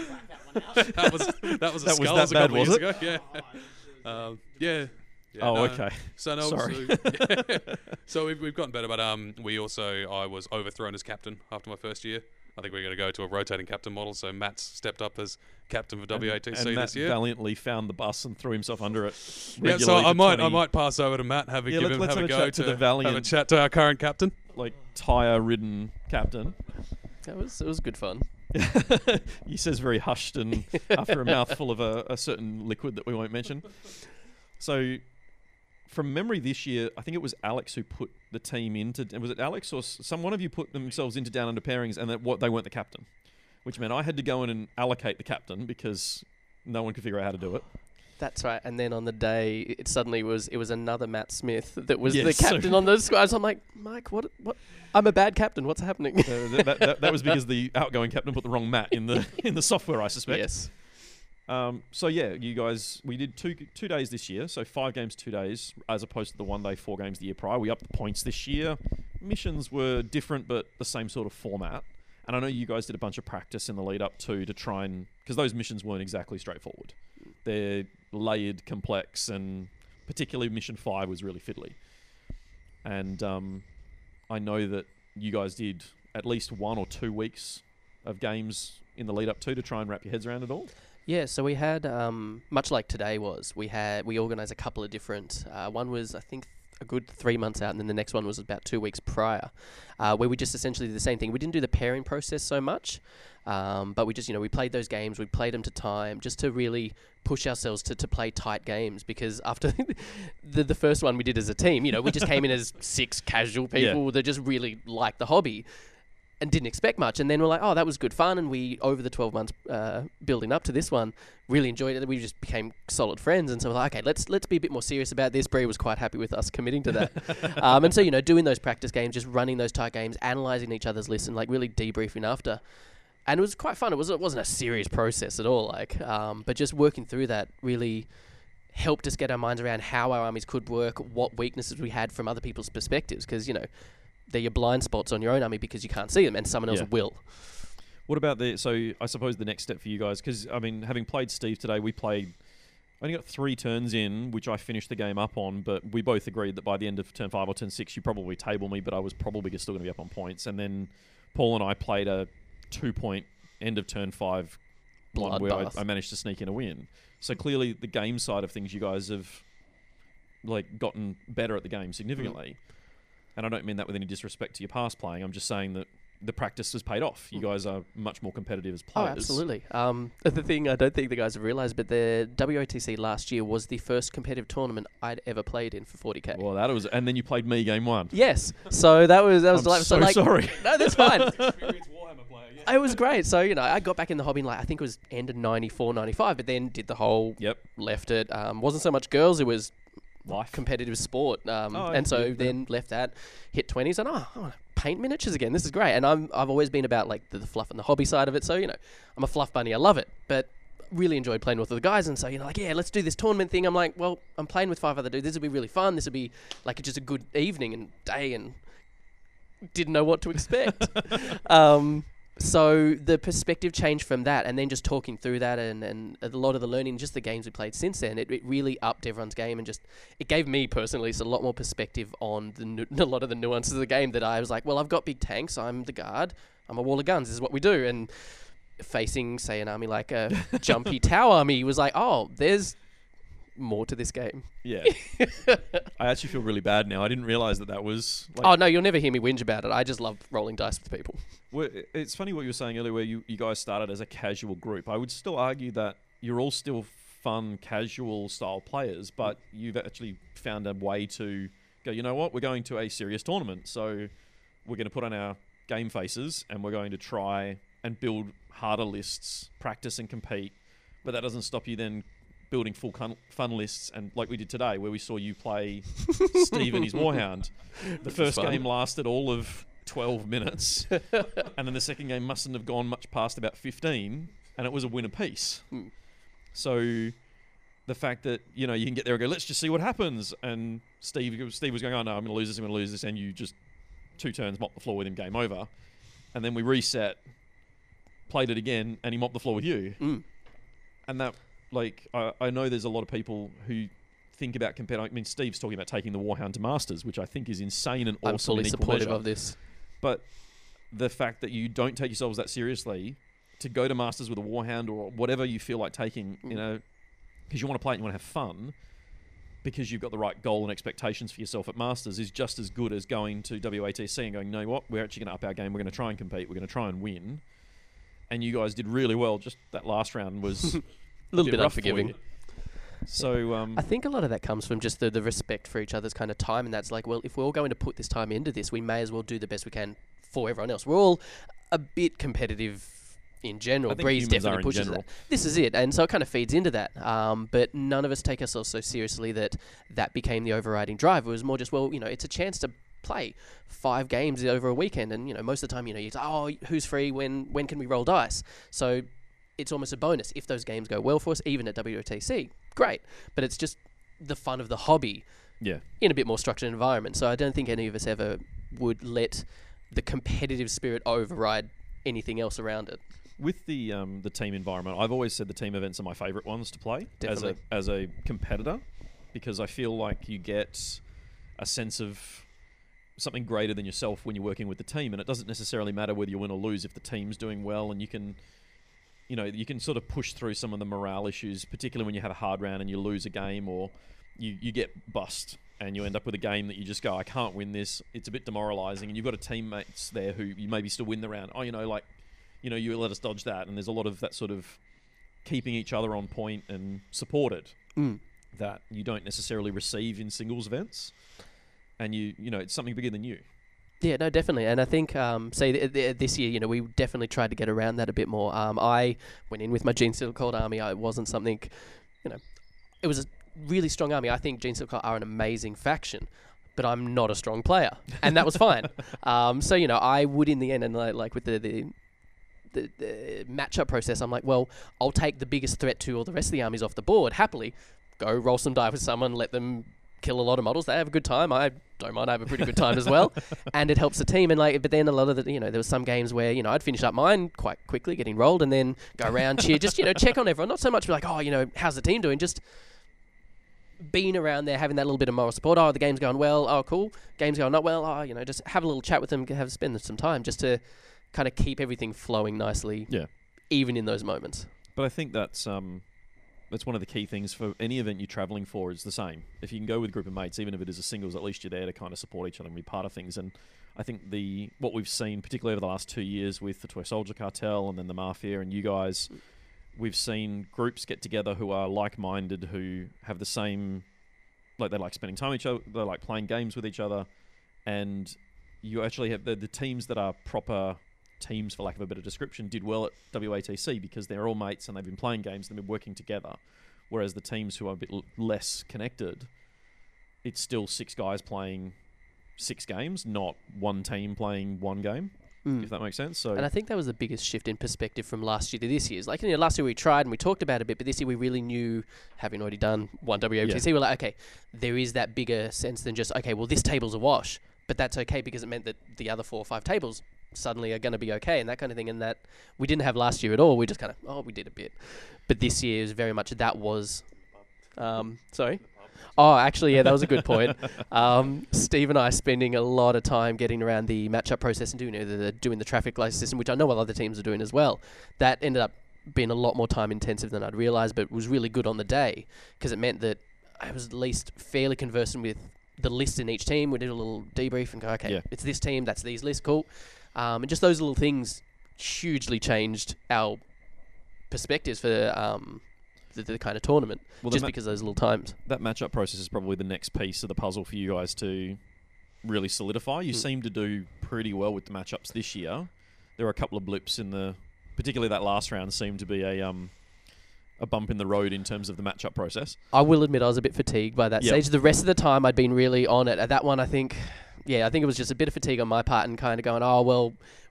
that was that was a That was skulls that a bad, couple was years it? ago. Yeah. Um, yeah. Yeah, oh, no. okay. So no, Sorry. So, so we've we've gotten better, but um, we also I was overthrown as captain after my first year. I think we're going to go to a rotating captain model. So Matt's stepped up as captain for W A T C and Matt this year. valiantly found the bus and threw himself under it. Yeah, so regularly I for might I twenty might pass over to Matt, have a Yeah, give let's- him let's have, have a a go chat to the have a valiant- chat to our current captain. like tire-ridden captain. That was it was good fun. He says very hushed and after a mouthful of a, a certain liquid that we won't mention. So, from memory this year, I think it was Alex who put the team into. Was it Alex or s- some one of you put themselves into down under pairings, and that what they weren't the captain, which meant I had to go in and allocate the captain because no one could figure out how to do it. That's right. And then on the day, it suddenly was it was another Matt Smith that was Yes, the so- captain on the squad. So I'm like, Mike, what? What? I'm a bad captain. What's happening? Uh, that, that, that, that was because the outgoing captain put the wrong mat in the in the software, I suspect. Yes. Um, so yeah, you guys, we did two two days this year, so five games, two days, as opposed to the one day, four games the year prior. We upped the points this year. Missions were different, but the same sort of format. And I know you guys did a bunch of practice in the lead up too to try and because those missions weren't exactly straightforward. They're layered, complex, and particularly mission five was really fiddly. And um, I know that you guys did at least one or two weeks of games in the lead up to to try and wrap your heads around it all. Yeah, so we had, um, much like today was, we had we organised a couple of different. Uh, one was, I think, a good three months out, and then the next one was about two weeks prior, uh, where we just essentially did the same thing. We didn't do the pairing process so much, um, but we just, you know, we played those games, we played them to time, just to really push ourselves to, to play tight games, because after the the first one we did as a team, you know, we just came in as six casual people Yeah. that just really liked the hobby and didn't expect much, and then we're like, oh, that was good fun, and we, over the twelve months uh, building up to this one, really enjoyed it. We just became solid friends, and so we're like, okay, let's let's be a bit more serious about this. Bree was quite happy with us committing to that. um, and so, you know, doing those practice games, just running those tight games, analysing each other's lists, and like really debriefing after. And it was quite fun. It, was, it wasn't a serious process at all, like, um, but just working through that really helped us get our minds around how our armies could work, what weaknesses we had from other people's perspectives, because, you know, they're your blind spots on your own army because you can't see them, and someone else Yeah. will. What about the? So I suppose the next step for you guys, because I mean, having played Steve today, we played. I only got three turns in, which I finished the game up on, but we both agreed that by the end of turn five or turn six, you probably table me, but I was probably still going to be up on points. And then Paul and I played a two-point end of turn five one where I, Bloodbath. I managed to sneak in a win. So clearly, the game side of things, you guys have like gotten better at the game significantly. And I don't mean that with any disrespect to your past playing. I'm just saying that the practice has paid off. You guys are much more competitive as Oh, players. absolutely. Um, the thing I don't think the guys have realised, but the W O T C last year was the first competitive tournament I'd ever played in for forty K. Well, that was, and then you played me game one. Yes. So that was that was I'm like, so, so like sorry. no, that's fine. Experienced Warhammer player, yeah. It was great. So, you know, I got back in the hobby in like, I think it was end of ninety-four, ninety-five, but then did the whole, Yep. left it. Um, wasn't so much girls, it was Life. competitive sport. Um, Oh, and so yeah, yeah. then left that, hit twenties, and oh, I want to paint miniatures again. This is great. And I'm, I've always been about like the, the fluff and the hobby side of it. So, you know, I'm a fluff bunny. I love it. But really enjoyed playing with the guys. And so, you know, like, yeah, let's do this tournament thing. I'm like, well, I'm playing with five other dudes. This would be really fun. This would be like just a good evening and day, and didn't know what to expect. um, so the perspective changed from that, and then just talking through that, and, and a lot of the learning, just the games we played since then, it, it really upped everyone's game, and just it gave me personally just a lot more perspective on the nu- a lot of the nuances of the game. That I was like, well, I've got big tanks, I'm the guard, I'm a wall of guns. This is what we do. And facing, say, an army like a jumpy tower army was like, oh, there's more to this game. Yeah. I actually feel really bad now. I didn't realize that that was. Like, Oh no, you'll never hear me whinge about it. I just love rolling dice with people. Well, i- it's funny what you were saying earlier, where you, you guys started as a casual group. I would still argue that you're all still fun, casual style players, but you've actually found a way to go, you know what, we're going to a serious tournament, so we're going to put on our game faces and we're going to try and build harder lists, practice and compete. But that doesn't stop you then building full fun, fun lists, and like we did today, where we saw you play Steve and his Warhound. The first fun. game lasted all of twelve minutes, and then the second game mustn't have gone much past about fifteen, and it was a win apiece. Hmm. So the fact that, you know, you can get there and go, let's just see what happens, and Steve Steve was going, oh no, I'm going to lose this, I'm going to lose this, and you just two turns mop the floor with him, game over. And then we reset, played it again, and he mopped the floor with you. Mm. And that, like, I, I know there's a lot of people who think about comparing. I mean, Steve's talking about taking the Warhound to Masters, which I think is insane and awesome I'm fully in equal supportive measure. of this. But the fact that you don't take yourselves that seriously, to go to Masters with a Warhound or whatever you feel like taking, you Mm. know, because you want to play it and you want to have fun, because you've got the right goal and expectations for yourself at Masters, is just as good as going to W A T C and going, you know what, we're actually going to up our game, we're going to try and compete, we're going to try and win. And you guys did really well. Just that last round was A little bit rough for unforgiving. you. So, um, I think a lot of that comes from just the, the respect for each other's kind of time, and that's like, well, if we're all going to put this time into this, we may as well do the best we can for everyone else. We're all a bit competitive in general. I think Breeze humans are definitely in pushes general. that. This is it, and so it kind of feeds into that. Um, but none of us take ourselves so seriously that that became the overriding drive. It was more just, well, you know, it's a chance to play five games over a weekend, and you know, most of the time, you know, you say, oh, who's free? When when can we roll dice? So it's almost a bonus if those games go well for us, even at W O T C. Great, but it's just the fun of the hobby yeah. in a bit more structured environment. So I don't think any of us ever would let the competitive spirit override anything else around it. With the um, the team environment, I've always said the team events are my favourite ones to play Definitely. as a as a competitor, because I feel like you get a sense of something greater than yourself when you're working with the team, and it doesn't necessarily matter whether you win or lose if the team's doing well, and you can, you know, you can sort of push through some of the morale issues, particularly when you have a hard round and you lose a game or you, you get bust and you end up with a game that you just go, I can't win this. It's a bit demoralising, and you've got a teammates there who you maybe still win the round. Oh, you know, like, you know, you let us dodge that, and there's a lot of that sort of keeping each other on point and supported Mm. that you don't necessarily receive in singles events, and you, you know, it's something bigger than you. Yeah, no, definitely. And I think, um, say, th- th- this year, you know, we definitely tried to get around that a bit more. Um, I went in with my Gene Steel Cold army. I, it wasn't something, you know, it was a really strong army. I think Gene Steel Cold are an amazing faction, but I'm not a strong player. And that was fine. Um, so, you know, I would in the end, and like, like with the, the, the, the matchup process, I'm like, well, I'll take the biggest threat to all the rest of the armies off the board, happily. Go roll some die with someone, let them kill a lot of models. They have a good time. I don't mind. I have a pretty good time as well, and it helps the team. And like, but then a lot of the, you know, there was some games where, you know, I'd finish up mine quite quickly, getting rolled, and then go around, cheer, just, you know, check on everyone. Not so much like, oh, you know, how's the team doing? Just being around there, having that little bit of moral support. Oh, the game's going well. Oh, cool. Game's going not well. Oh, you know, just have a little chat with them, have spend some time just to kind of keep everything flowing nicely. Yeah. Even in those moments. But I think that's um, that's one of the key things for any event you're travelling for is the same. If you can go with a group of mates, even if it is a singles, at least you're there to kind of support each other and be part of things. And I think the what we've seen, particularly over the last two years with the Toy Soldier Cartel and then the Mafia and you guys, we've seen groups get together who are like-minded, who have the same, like they like spending time with each other, they like playing games with each other, and you actually have the, the teams that are proper teams, for lack of a better description, did well at W A T C because they're all mates and they've been playing games and they've been working together. Whereas the teams who are a bit l- less connected, it's still six guys playing six games, not one team playing one game, Mm. if that makes sense. So, And I think that was the biggest shift in perspective from last year to this year. It's like, you know, last year we tried and we talked about it a bit, but this year we really knew, having already done one W A T C, Yeah. we're like, okay, there is that bigger sense than just, okay, well, this table's a wash. But that's okay because it meant that the other four or five tables suddenly are going to be okay and that kind of thing. And that we didn't have last year at all. We just kind of, oh, we did a bit. But this year is very much, that was, um, sorry? Oh, actually, yeah, that was a good point. Um, Steve and I spending a lot of time getting around the matchup process and doing the, the doing the traffic light system, which I know other teams are doing as well. That ended up being a lot more time intensive than I'd realised, but was really good on the day because it meant that I was at least fairly conversant with the list in each team. We did a little debrief and go, okay, Yeah. it's this team, that's these lists, cool. Um, and just those little things hugely changed our perspectives for um, the, the kind of tournament, well, the just ma- because of those little times. that matchup process is probably the next piece of the puzzle for you guys to really solidify. You Mm. seem to do pretty well with the matchups this year. There were a couple of blips in the, particularly that last round seemed to be a um, a bump in the road in terms of the matchup process. I will admit I was a bit fatigued by that Yep. stage. The rest of the time I'd been really on it. At that one, I think, yeah, I think it was just a bit of fatigue on my part and kind of going, oh, well,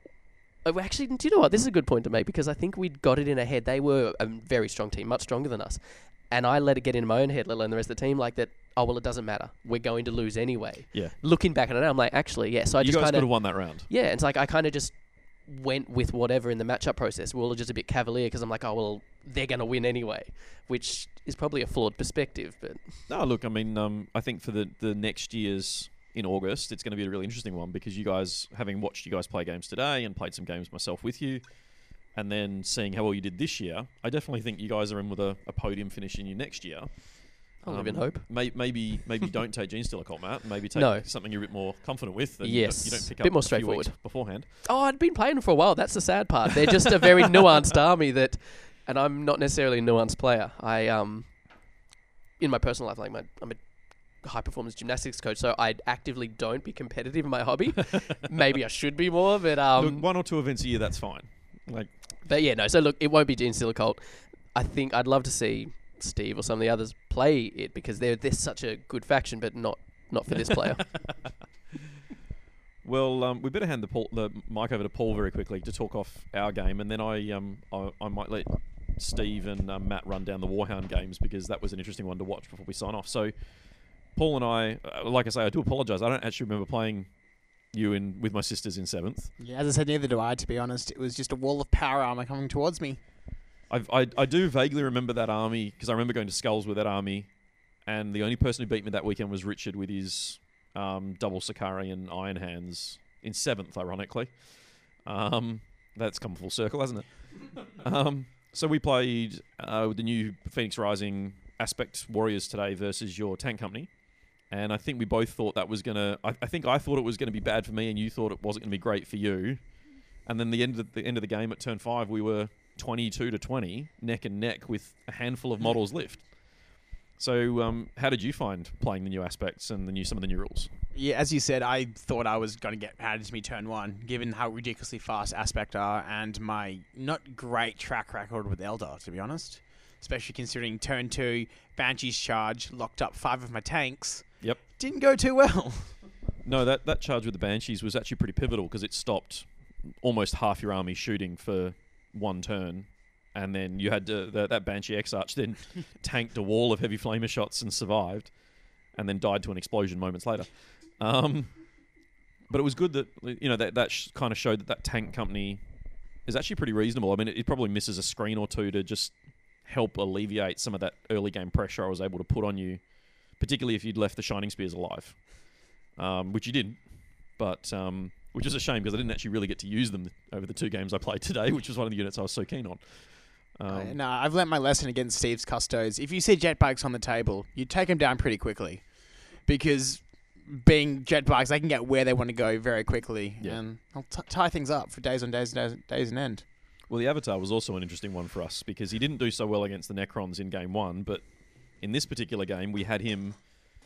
oh, actually, do you know what? This is a good point to make because I think we'd got it in our head. They were a very strong team, much stronger than us. And I let it get into my own head, let alone the rest of the team, like that, oh, well, it doesn't matter. We're going to lose anyway. Yeah. Looking back at it now, I'm like, actually, yeah. So I you just guys kind could of, have won that round. yeah, it's like I kind of just went with whatever in the matchup process. We were all just a bit cavalier because I'm like, oh, well, they're going to win anyway, which is probably a flawed perspective. But No, look, I mean, um, I think for the, the next year's in August, it's going to be a really interesting one because you guys, having watched you guys play games today and played some games myself with you, and then seeing how well you did this year, I definitely think you guys are in with a, a podium finish in you next year. I'll live in Um, hope. May, maybe maybe don't take Gene Stealer Colt, Matt. and Maybe take No. something you're a bit more confident with. And Yes, you don't, you don't pick bit up more a few weeks straightforward. beforehand. Oh, I'd been playing them for a while. That's the sad part. They're just a very nuanced army that, and I'm not necessarily a nuanced player. I um, in my personal life, like my, I'm a high performance gymnastics coach, so I actively don't be competitive in my hobby. Maybe I should be more, but um, look, one or two events a year, that's fine. Like, but yeah, no. So look, it won't be Gene Stealer Colt. I think I'd love to see Steve or some of the others play it because they're they're such a good faction, but not not for this player. well, um, we better hand the, Paul, the mic over to Paul very quickly to talk off our game, and then I um I, I might let Steve and um, Matt run down the Warhound games because that was an interesting one to watch before we sign off. So, Paul and I, uh, like I say, I do apologise. I don't actually remember playing you in with my sisters in seventh. Yeah, as I said, neither do I, to be honest. It was just a wall of power armor coming towards me. I've, I I do vaguely remember that army because I remember going to Skulls with that army, and the only person who beat me that weekend was Richard with his um, double Sicarian Iron Hands in seventh, ironically. Um, that's come full circle, hasn't it? um, so we played uh, with the new Phoenix Rising Aspect Warriors today versus your tank company, And I think we both thought that was going to... I I think I thought it was going to be bad for me and you thought it wasn't going to be great for you. And then the end of the end of the game at turn five, we were twenty-two to twenty, neck and neck with a handful of models left. So um, how did you find playing the new aspects and the new some of the new rules? Yeah, as you said, I thought I was going to get handed to me turn one, given how ridiculously fast Aspect are and my not great track record with Eldar, to be honest. Especially considering turn two, Banshee's charge locked up five of my tanks. Yep. Didn't go too well. No, that, that charge with the Banshees was actually pretty pivotal because it stopped almost half your army shooting for one turn. And then you had to, the, that Banshee X-Arch then tanked a wall of heavy flamer shots and survived and then died to an explosion moments later. Um, but it was good that, you know, that, that sh- kind of showed that that tank company is actually pretty reasonable. I mean, it, it probably misses a screen or two to just help alleviate some of that early game pressure I was able to put on you, particularly if you'd left the Shining Spears alive, um, which you didn't. But um, which is a shame because I didn't actually really get to use them over the two games I played today, which was one of the units I was so keen on. Um, Uh, no, I've learnt my lesson against Steve's Custodes. If you see jet bikes on the table, you take them down pretty quickly. Because being jet bikes, they can get where they want to go very quickly. Yeah. And I'll t- tie things up for days on days and days, days and end. Well, the Avatar was also an interesting one for us because he didn't do so well against the Necrons in game one, but in this particular game, we had him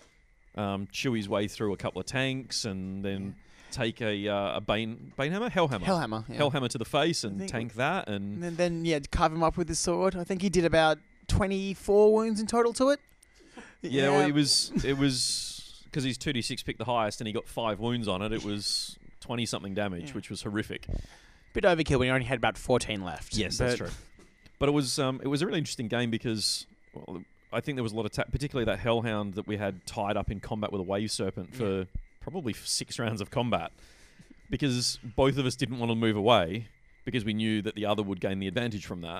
um, chew his way through a couple of tanks and then take a uh, a Bane Banehammer, Hellhammer, Hellhammer. Yeah. Hellhammer to the face I and think- tank that, And and then, then, yeah, carve him up with his sword. I think he did about twenty-four wounds in total to it. yeah, well, it was it was because his two d six picked the highest and he got five wounds on it. It was twenty something damage, Yeah. which was horrific. Bit overkill when you only had about fourteen left. Yes, But that's true. But it was um, it was a really interesting game because well, I think there was a lot of ta- particularly that Hellhound that we had tied up in combat with a Wave Serpent for probably six rounds of combat because both of us didn't want to move away because we knew that the other would gain the advantage from that.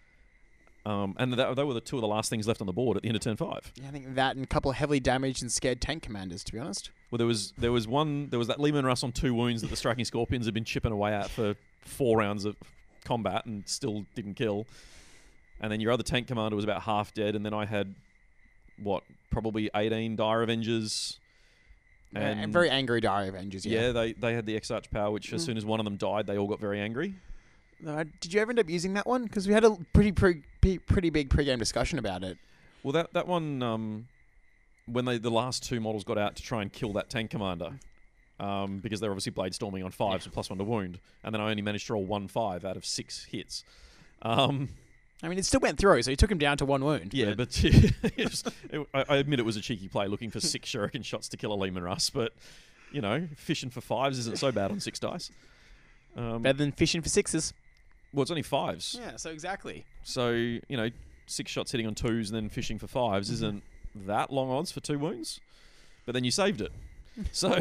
Um, and that, they were the two of the last things left on the board at the end of turn five. Yeah, I think that and a couple of heavily damaged and scared tank commanders, to be honest. Well, there was there was one there was that Lehman Russ on two wounds that the Striking Scorpions had been chipping away at for four rounds of combat and still didn't kill. And then your other tank commander was about half dead, and then I had what probably eighteen Dire Avengers. And, and very angry Dire Avengers, yeah, yeah. they they had the X-Arch power, which as Mm. soon as one of them died, they all got very angry. Uh, did you ever end up using that one? Because we had a pretty pre- pre- pretty big pre-game discussion about it. Well, that that one, um, when they the last two models got out to try and kill that tank commander, um, because they're obviously blade storming on fives Yeah. with plus one to wound, and then I only managed to roll one five out of six hits. Um, I mean, it still went through, so he took him down to one wound. yeah, but it was, it, I, I admit it was a cheeky play, looking for six shuriken shots to kill a Lehman Russ, but you know, fishing for fives isn't so bad on six dice. Um, Better than fishing for sixes. well, it's only fives. Yeah, so exactly. So, you know, six shots hitting on twos and then fishing for fives isn't that long odds for two wounds. But then you saved it. So,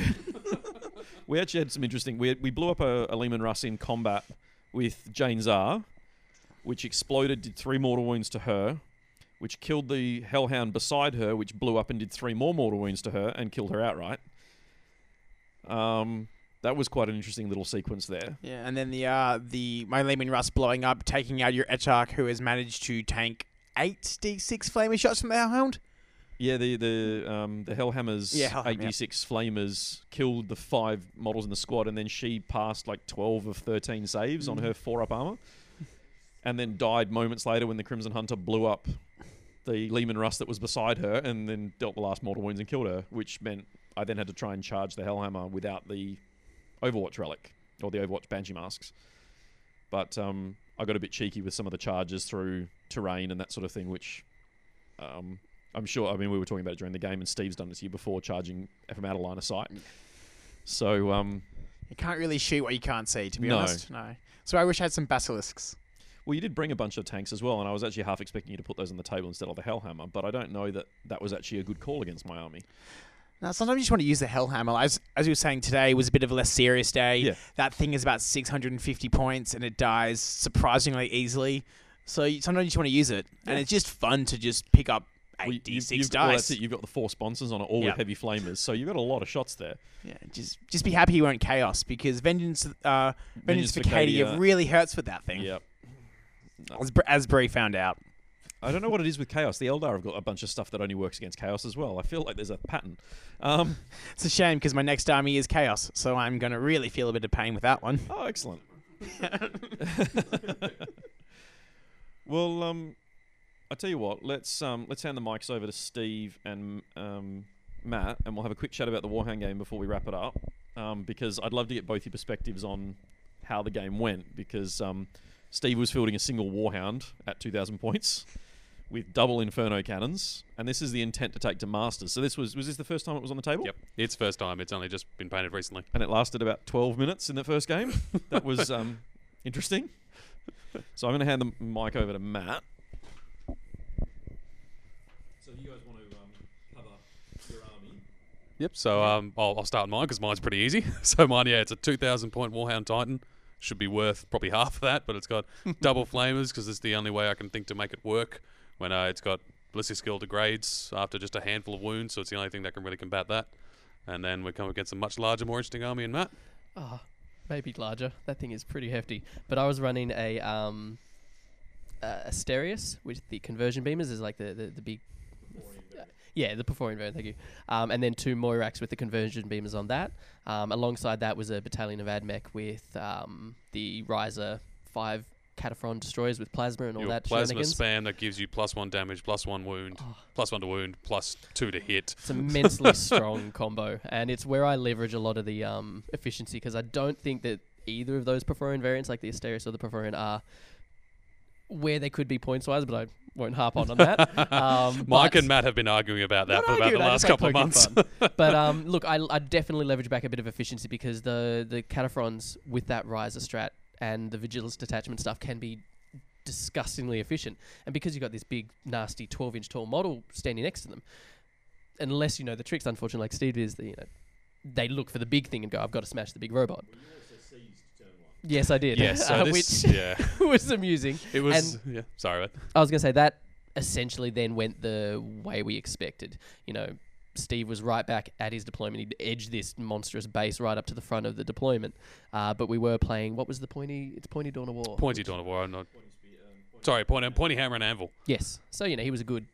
we actually had some interesting... We, had, we blew up a, a Lehman Russ in combat with Jane Zar, which exploded, did three mortal wounds to her, which killed the Hellhound beside her, which blew up and did three more mortal wounds to her and killed her outright. Um... That was quite an interesting little sequence there. Yeah, and then the uh, the my Lehman Russ blowing up, taking out your Etarch, who has managed to tank eight d six flaming shots from the Hellhound. Yeah, the the um, the Hellhammers Yeah, Hellhammer, eight d six flamers killed the five models in the squad, and then she passed like twelve of thirteen saves on Mhm. her four up armor, and then died moments later when the Crimson Hunter blew up the Lehman Russ that was beside her, and then dealt the last mortal wounds and killed her, which meant I then had to try and charge the Hellhammer without the Overwatch relic or the Overwatch Banshee masks. But um, I got a bit cheeky with some of the charges through terrain and that sort of thing, which um, I'm sure. I mean, we were talking about it during the game, and Steve's done this here before, charging from out of line of sight. So um, You can't really shoot what you can't see, to be No. honest. No. So I wish I had some basilisks. well, you did bring a bunch of tanks as well, and I was actually half expecting you to put those on the table instead of the Hellhammer, but I don't know that that was actually a good call against my army. Now, sometimes you just want to use the Hellhammer. As as you were saying, today was a bit of a less serious day. Yeah. That thing is about six hundred fifty points, and it dies surprisingly easily. So you, sometimes you just want to use it, and Yeah. it's just fun to just pick up Well, eight d you've- six you've got- well, dice. that's it. You've got the four sponsors on it, all Yep. with heavy flamers, so you've got a lot of shots there. Yeah, just just be happy you weren't Chaos, because Vengeance uh, Vengeance for Katie Cadia, really hurts with that thing. Yep. As, Br- as Bree found out. I don't know what it is with Chaos. The Eldar have got a bunch of stuff that only works against Chaos as well. I feel like there's a pattern. Um, It's a shame because my next army is Chaos, so I'm going to really feel a bit of pain with that one. oh, excellent. Well, um, I tell you what. Let's um, let's hand the mics over to Steve and um, Matt, and we'll have a quick chat about the Warhound game before we wrap it up. Um, because I'd love to get both your perspectives on how the game went. Because um, Steve was fielding a single Warhound at two thousand points with double Inferno cannons, and this is the intent to take to Masters. So this was was this the first time it was on the table? Yep, it's first time. It's only just been painted recently. And it lasted about twelve minutes in the first game. That was um, interesting. So I'm going to hand the mic over to Matt. So you guys want to um, cover your army? Yep. So um, I'll, I'll start with mine because mine's pretty easy. So mine, yeah, it's a two thousand point Warhound Titan. Should be worth probably half of that, but it's got double flamers because it's the only way I can think to make it work. When uh, it's got ballistic skill degrades after just a handful of wounds, so it's the only thing that can really combat that. And then we come against a much larger, more interesting army in Matt. Oh, maybe larger. That thing is pretty hefty. But I was running a um, uh, Asterius with the conversion beamers. Is like the, the, the big... Uh, yeah, the Porphyrion variant, thank you. Um, and then two Moirax with the conversion beamers on that. Um, alongside that was a battalion of Admech with um, the Riser five Cataphron destroyers with plasma and all Your that plasma shenanigans. spam that gives you plus one damage, plus one wound, Oh. plus one to wound, plus two to hit. It's an immensely strong combo, and it's where I leverage a lot of the um, efficiency because I don't think that either of those Porphyrion variants, like the Asterius or the Porphyrion, are where they could be points wise, but I won't harp on on that. Um, Mike but- and Matt have been arguing about that Not for about arguing, the I last just like couple of poking months. fun. But um, look, I, I definitely leverage back a bit of efficiency because the the Cataphrons with that Riser strat and the Vigilance detachment stuff can be disgustingly efficient. And because you've got this big, nasty twelve inch tall model standing next to them, unless you know the tricks, unfortunately, like Steve is, the, you know, they look for the big thing and go, I've got to smash the big robot. Yes, I did. Yeah, so uh, this, which yeah, was amusing. it was. Yeah, sorry, mate. I was going to say that essentially then went the way we expected. You know, Steve was right back at his deployment. He'd edged this monstrous base right up to the front of the deployment. Uh, but we were playing, what was the pointy? It's Pointy Dawn of War. Pointy Dawn of War. I'm not. Sorry, pointy, pointy hammer and anvil. Yes. So, you know, he was a good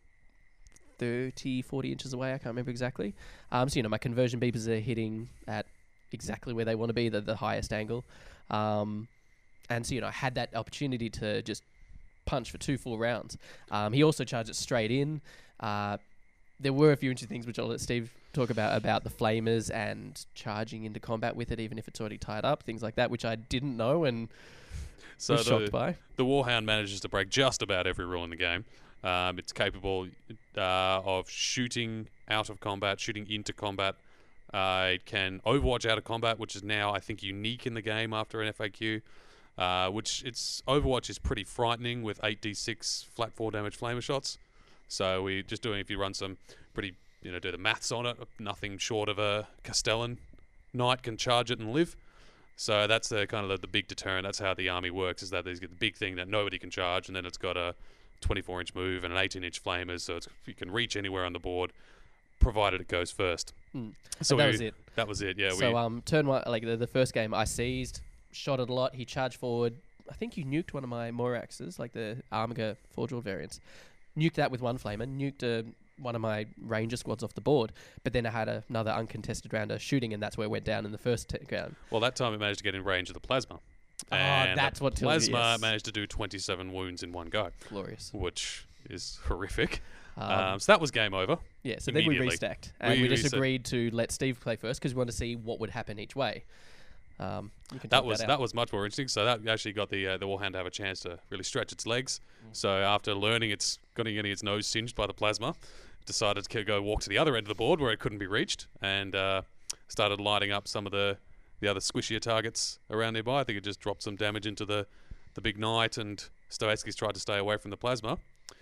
thirty, forty inches away. I can't remember exactly. Um, so, you know, my conversion beepers are hitting at exactly where they want to be, the, the highest angle. Um, and so, you know, I had that opportunity to just punch for two full rounds. Um, he also charged it straight in. Uh, there were a few interesting things which I'll let Steve talk about, about the flamers and charging into combat with it, even if it's already tied up, things like that, which I didn't know and So was shocked the, by. the Warhound manages to break just about every rule in the game. Um, it's capable uh, of shooting out of combat, shooting into combat. Uh, it can Overwatch out of combat, which is now, I think, unique in the game after an F A Q. Uh, which its Overwatch is pretty frightening with eight d six flat four damage flamer shots. So we're just doing, if you run some pretty, you know, do the maths on it, nothing short of a Castellan knight can charge it and live. So that's the kind of the, the big deterrent. That's how the army works, is that there's the big thing that nobody can charge, and then it's got a twenty-four inch move and an eighteen inch flamers, so it's, you can reach anywhere on the board, provided it goes first. Mm. So And that we- was it. That was it, yeah. so we, um, turn one, like the, the first game, I seized, shot it a lot. He charged forward. I think you nuked one of my Moiraxes, like the Armiger four-draw variants. Nuked that with one flamer. Nuked uh, one of my Ranger squads off the board. But then I had a, another uncontested round of shooting, and that's where it went down in the first t- round. well, that time it managed to get in range of the plasma. Oh, And that's the what tilted it, plasma yes. managed to do twenty-seven wounds in one go, Glorious. which is horrific. Um, Um, so that was game over. yeah, so then we immediately. restacked. And We we just reset. agreed to let Steve play first because we wanted to see what would happen each way. Um, you can That talk was that, that, out. was much more interesting. So that actually got the uh, the Warhound to have a chance to really stretch its legs. So after learning it's getting getting its nose singed by the plasma, decided to go walk to the other end of the board where it couldn't be reached, and uh, started lighting up some of the the other squishier targets around nearby. I think it just dropped some damage into the the big knight, and Stoetsky's tried to stay away from the plasma,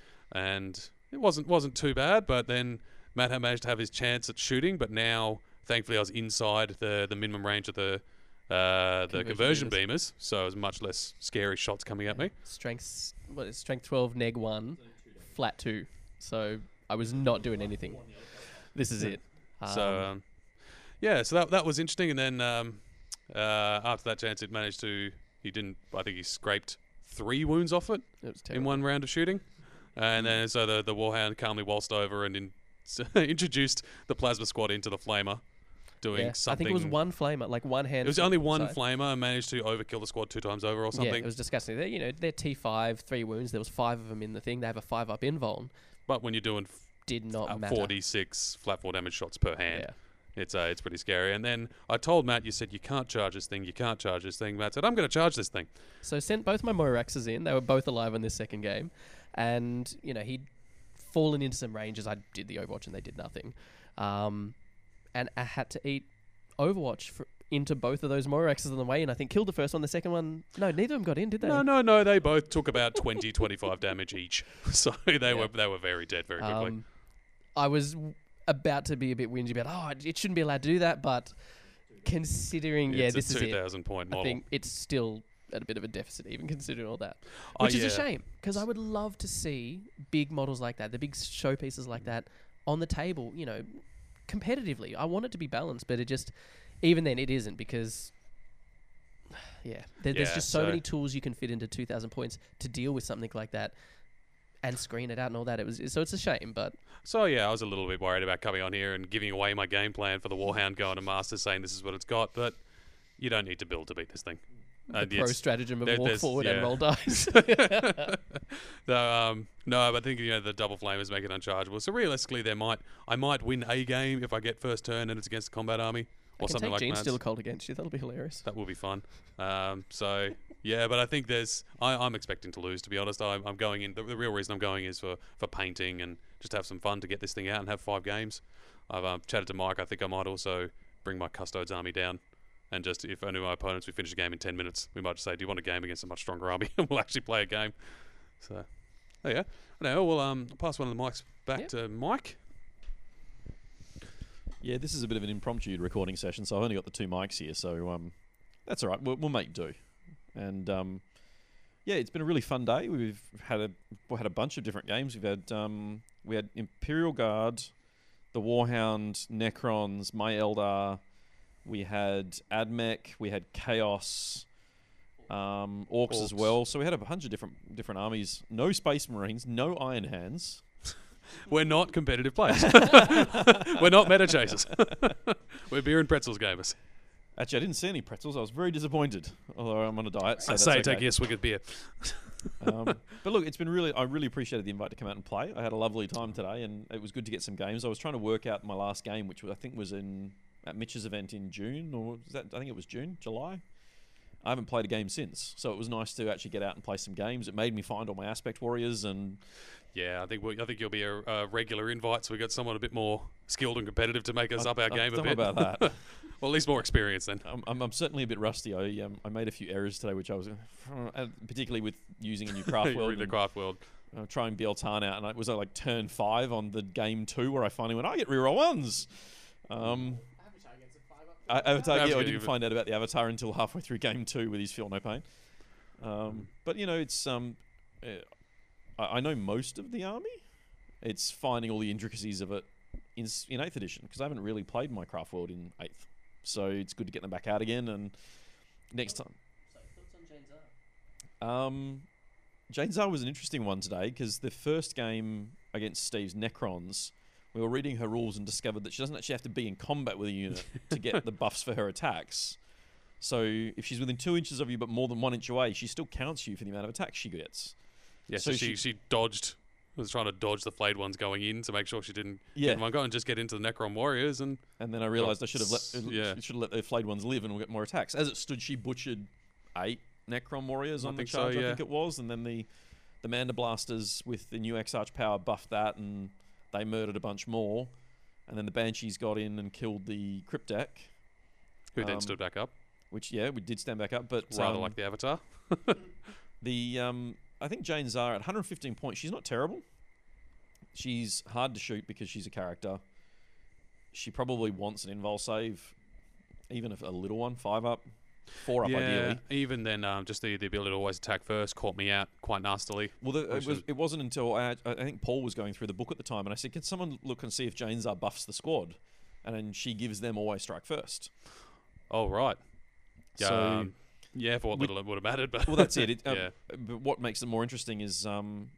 and it wasn't wasn't too bad. But then Matt had managed to have his chance at shooting, but now thankfully I was inside the the minimum range of the uh, the Conversion conversion beamers, so it was much less scary shots coming at me. Strength, what is strength twelve, neg one, flat two. So I was not doing anything. This is it. So um, yeah, so that that was interesting. And then um, uh, after that chance, it managed to. He didn't. I think he scraped three wounds off it it was in terrible. one round of shooting. And then so the the Warhound calmly waltzed over and in, introduced the Plasma Squad into the Flamer, doing Yeah, something. I think it was one flamer, like one hand. It was flip only one side. Flamer and managed to overkill the squad two times over or something. Yeah, it was disgusting. They, you know, they're T five, three wounds. There was five of them in the thing. They have a five up invuln. But when you're doing f- Did not uh, matter. forty-six flat four damage shots per hand, Yeah. it's uh, it's pretty scary. And then I told Matt, you said you can't charge this thing, you can't charge this thing. Matt said, I'm going to charge this thing. So sent both my Moiraxes in. They were both alive in this second game, and you know he'd fallen into some ranges. I did the Overwatch and they did nothing, um, and I had to eat Overwatch for, into both of those Moiraxes on the way in. I think killed the first one. The second one, no, neither of them got in, did they? No, no, no. They both took about twenty, twenty-five damage each. So they Yeah. were they were very dead very quickly. Um, I was w- about to be a bit whingy about, oh, it shouldn't be allowed to do that, but considering, yeah, it's this a is two it. thousand point model. I think it's still at a bit of a deficit, even considering all that. Oh, Which is a yeah. shame, because I would love to see big models like that, the big showpieces like that, on the table, you know, competitively. I want it to be balanced, but it just, even then, it isn't, because, yeah, there, there's Yeah, just so, so- many tools you can fit into two thousand points to deal with something like that and screen it out and all that. It was So it's a shame, but So yeah, I was a little bit worried about coming on here and giving away my game plan for the Warhound going to Masters, saying this is what it's got, but you don't need to build to beat this thing. the Uh, pro it's- stratagem of there- walk there's- forward and yeah. roll dice. no, um, no, but I think you know the double flamers make it unchargeable. So realistically, there might I might win a game if I get first turn and it's against a combat army I or can something take like Gene that. Steal a Colt against you. That'll be hilarious. That will be fun. Um, so yeah, but I think there's I, I'm expecting to lose. To be honest, I'm, I'm going in. The, the real reason I'm going is for for painting and just have some fun to get this thing out and have five games. I've um, chatted to Mike. I think I might also bring my Custodes army down. And just if any of my opponents, we finish a game in ten minutes, we might just say, "Do you want a game against a much stronger army?" And we'll actually play a game. So, there you go. No, well, um, I'll pass one of the mics back Yep. to Mike. Yeah, this is a bit of an impromptu recording session, so I've only got the two mics here, so um, that's all right. We'll, we'll make do. And um, yeah, it's been a really fun day. We've had a we had a bunch of different games. We've had um, we had Imperial Guard, the Warhound, Necrons, my Eldar. We had Admech. We had Chaos, um, Orcs, as Orcs. well. So we had a bunch of different different armies. No Space Marines, no Iron Hands. We're not competitive players. We're not meta chasers. We're beer and pretzels gamers. Actually, I didn't see any pretzels. I was very disappointed. Although I'm on a diet, so I that's say, okay. take a swig of beer. um, but look, it's been really, I really appreciated the invite to come out and play. I had a lovely time today, and it was good to get some games. I was trying to work out my last game, which was, I think was in at Mitch's event in June, or was that? I think it was June, July. I haven't played a game since, so it was nice to actually get out and play some games. It made me find all my Aspect Warriors, and Yeah, I think we I think you'll be a, a regular invite, so we got someone a bit more skilled and competitive to make us I, up our I game a don't know bit. about that. Well, at least more experience then. I'm, I'm, I'm certainly a bit rusty. I um, I made a few errors today, which I was uh, particularly with using a new craft You're world. in the and, craft world. uh, try and Bieltan out, and it was uh, like turn five on the game two where I finally went, I get reroll ones. Um, I, Avatar, yeah, I Avatar, didn't you- find out about the Avatar until halfway through game two with his Feel No Pain. Um, but you know, it's um, uh, I, I know most of the army. It's finding all the intricacies of it in s- in eighth edition, because I haven't really played my craft world in eighth, so it's good to get them back out again. And next time, um, Jane Zar was an interesting one today, because the first game against Steve's Necrons, we were reading her rules and discovered that she doesn't actually have to be in combat with a unit to get the buffs for her attacks. So if she's within two inches of you but more than one inch away, she still counts you for the amount of attacks she gets. Yeah, so, So she, she- she dodged, was trying to dodge the flayed ones going in to make sure she didn't Yeah. get in one go and just get into the Necron Warriors. And And then I realised I should have let s- yeah. should have let the flayed ones live and we'll get more attacks. As it stood, she butchered eight Necron Warriors I on the think so, charge, I yeah. think it was, and then the the Manda Blasters with the new Exarch power buffed that, and they murdered a bunch more. And then the Banshees got in and killed the Cryptek, who then Um, stood back up, which yeah, we did stand back up, but rather um, like the Avatar. The um, I think Jane Zara at one hundred fifteen points, she's not terrible. She's hard to shoot because she's a character. She probably wants an invul save, even if a little one, five up, four up yeah, ideally. even then, um, just the, the ability to always attack first caught me out quite nastily. Well, the, it, Which was, is- it wasn't until I, I think Paul was going through the book at the time, and I said, "Can someone look and see if Jane Zara buffs the squad?" And then she gives them always strike first. Oh, right. Yeah, So- um, yeah, for what with- little it would have mattered. But Well, that's it. it um, yeah. But what makes it more interesting is um,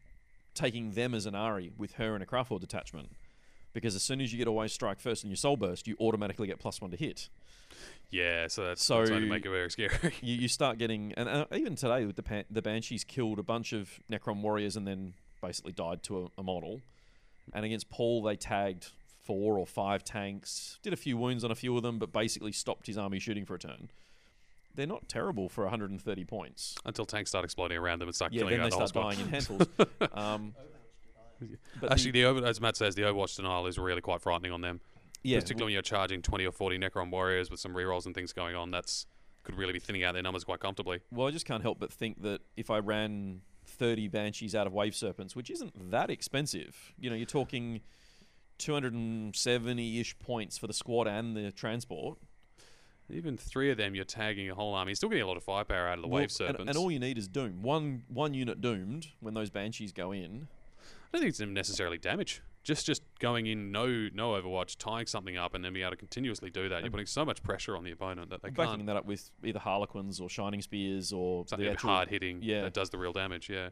taking them as an Ari with her and a Craftworld detachment. Because as soon as you get away strike first and your soul burst, you automatically get plus one to hit. Yeah, so that's, So- that's going to make it very scary. You, you start getting, and uh, even today with the pan, the Banshees killed a bunch of Necron warriors and then basically died to a, a model. And against Paul, they tagged four or five tanks, did a few wounds on a few of them, but basically stopped his army shooting for a turn. They're not terrible for one hundred thirty points. Until tanks start exploding around them and start Yeah, killing then out they the whole start squad. dying in handfuls. um, but Actually, the, the, over, as Matt says, the Overwatch denial is really quite frightening on them. yeah, Particularly when you're charging twenty or forty Necron warriors with some rerolls and things going on. That's could really be thinning out their numbers quite comfortably. well, I just can't help but think that if I ran thirty Banshees out of Wave Serpents, which isn't that expensive, you know, you're talking two hundred seventy-ish points for the squad and the transport. Even three of them, you're tagging a whole army. You're still getting a lot of firepower out of the Well, Wave Serpents. And, and all you need is Doom. One one unit doomed when those Banshees go in. I don't think it's necessarily damage. Just just going in, no no Overwatch, tying something up, and then being able to continuously do that. You're And- putting so much pressure on the opponent that they Backing can't. that up with either Harlequins or Shining Spears or Something the a bit actual, hard hitting yeah. that does the real damage. Yeah,